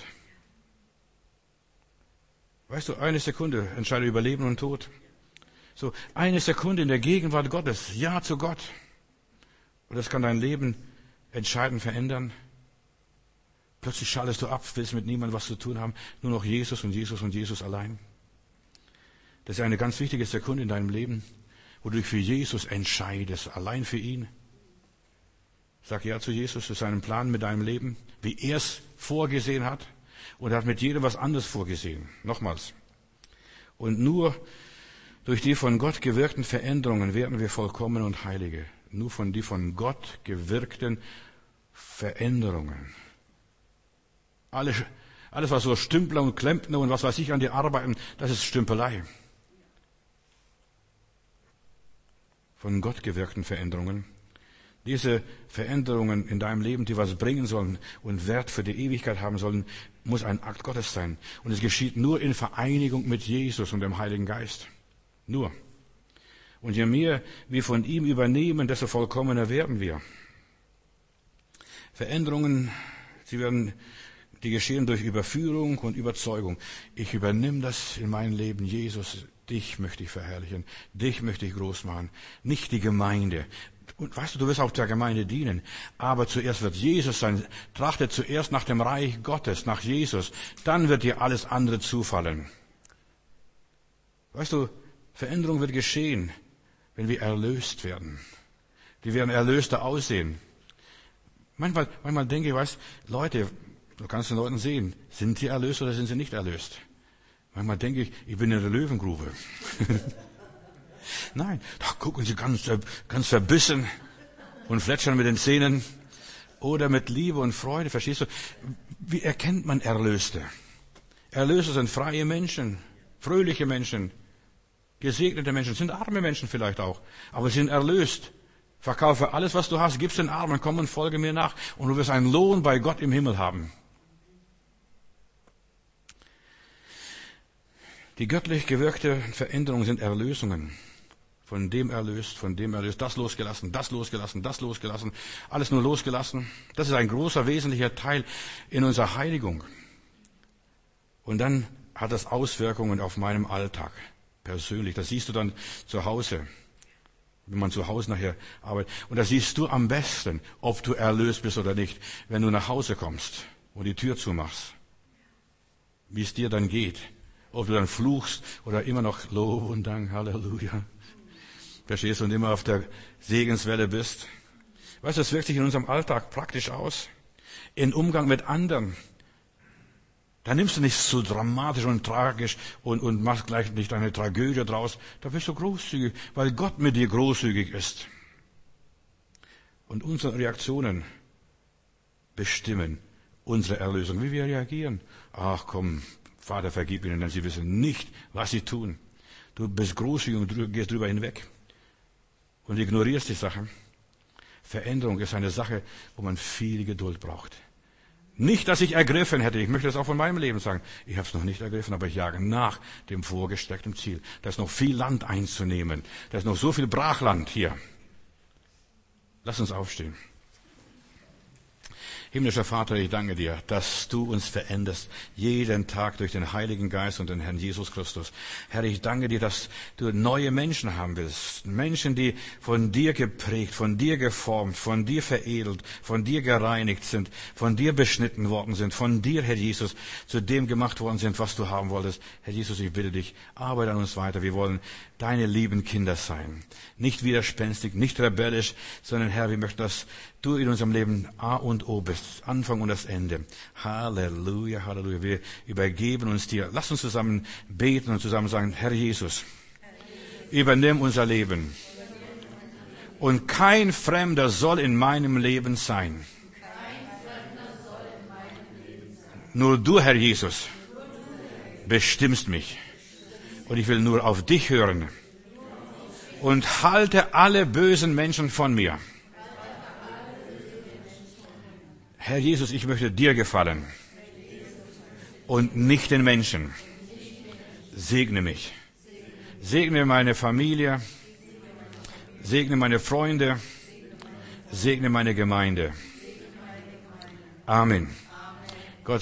Weißt du, eine Sekunde entscheidet über Leben und Tod. So, eine Sekunde in der Gegenwart Gottes. Ja zu Gott. Und das kann dein Leben entscheidend verändern. Plötzlich schaltest du ab, willst mit niemandem was zu tun haben. Nur noch Jesus und Jesus und Jesus allein. Das ist eine ganz wichtige Sekunde in deinem Leben, wo du dich für Jesus entscheidest. Allein für ihn. Sag ja zu Jesus, zu seinem Plan mit deinem Leben, wie er es vorgesehen hat. Und er hat mit jedem was anderes vorgesehen. Nochmals. Und nur durch die von Gott gewirkten Veränderungen werden wir vollkommen und heilige. Nur von die von Gott gewirkten Veränderungen. Alles, alles was so Stümpler und Klempner und was weiß ich an die arbeiten, das ist Stümpelei. Von Gott gewirkten Veränderungen. Diese Veränderungen in deinem Leben, die was bringen sollen und Wert für die Ewigkeit haben sollen, muss ein Akt Gottes sein. Und es geschieht nur in Vereinigung mit Jesus und dem Heiligen Geist. Nur. Und je mehr wir von ihm übernehmen, desto vollkommener werden wir. Veränderungen, sie werden, die geschehen durch Überführung und Überzeugung. Ich übernehme das in mein Leben, Jesus. Dich möchte ich verherrlichen. Dich möchte ich groß machen. Nicht die Gemeinde. Und weißt du, du wirst auch der Gemeinde dienen. Aber zuerst wird Jesus sein. Trachte zuerst nach dem Reich Gottes, nach Jesus. Dann wird dir alles andere zufallen. Weißt du, Veränderung wird geschehen, wenn wir erlöst werden. Die werden erlöster aussehen. Manchmal, manchmal denke ich, weißt, Leute, du kannst den Leuten sehen, sind sie erlöst oder sind sie nicht erlöst? Manchmal denke ich, ich bin in der Löwengrube. Nein, da gucken sie ganz, ganz verbissen und fletschern mit den Zähnen oder mit Liebe und Freude, verstehst du? Wie erkennt man Erlöste? Erlöste sind freie Menschen, fröhliche Menschen, gesegnete Menschen, sind arme Menschen vielleicht auch, aber sie sind erlöst. Verkaufe alles, was du hast, gib's den Armen, komm und folge mir nach und du wirst einen Lohn bei Gott im Himmel haben. Die göttlich gewirkte Veränderung sind Erlösungen. Von dem erlöst, von dem erlöst, das losgelassen, das losgelassen, das losgelassen, alles nur losgelassen. Das ist ein großer, wesentlicher Teil in unserer Heiligung. Und dann hat das Auswirkungen auf meinem Alltag, persönlich. Das siehst du dann zu Hause, wenn man zu Hause nachher arbeitet. Und das siehst du am besten, ob du erlöst bist oder nicht, wenn du nach Hause kommst und die Tür zumachst. Wie es dir dann geht. Ob du dann fluchst oder immer noch Lob und Dank, Halleluja. Verstehst du, und immer auf der Segenswelle bist. Weißt du, das wirkt sich in unserem Alltag praktisch aus. In Umgang mit anderen. Da nimmst du nicht so dramatisch und tragisch und, und machst gleich nicht eine Tragödie draus. Da bist du großzügig, weil Gott mit dir großzügig ist. Und unsere Reaktionen bestimmen unsere Erlösung, wie wir reagieren. Ach komm, Vater, vergib ihnen, denn sie wissen nicht, was sie tun. Du bist großzügig und gehst drüber hinweg. Und ignorierst die Sache. Veränderung ist eine Sache, wo man viel Geduld braucht. Nicht, dass ich ergriffen hätte, ich möchte das auch von meinem Leben sagen. Ich habe es noch nicht ergriffen, aber ich jage nach dem vorgesteckten Ziel. Da ist noch viel Land einzunehmen. Da ist noch so viel Brachland hier. Lass uns aufstehen. Himmlischer Vater, ich danke dir, dass du uns veränderst, jeden Tag durch den Heiligen Geist und den Herrn Jesus Christus. Herr, ich danke dir, dass du neue Menschen haben willst. Menschen, die von dir geprägt, von dir geformt, von dir veredelt, von dir gereinigt sind, von dir beschnitten worden sind, von dir, Herr Jesus, zu dem gemacht worden sind, was du haben wolltest. Herr Jesus, ich bitte dich, arbeite an uns weiter. Wir wollen deine lieben Kinder sein. Nicht widerspenstig, nicht rebellisch, sondern Herr, wir möchten, dass du in unserem Leben A und O bist. Anfang und das Ende. Halleluja, Halleluja. Wir übergeben uns dir. Lass uns zusammen beten und zusammen sagen, Herr Jesus, übernimm unser Leben. Und kein Fremder soll in meinem Leben sein. Nur du, Herr Jesus, bestimmst mich. Und ich will nur auf dich hören. Und halte alle bösen Menschen von mir. Herr Jesus, ich möchte dir gefallen und nicht den Menschen. Segne mich. Segne meine Familie. Segne meine Freunde. Segne meine Gemeinde. Amen.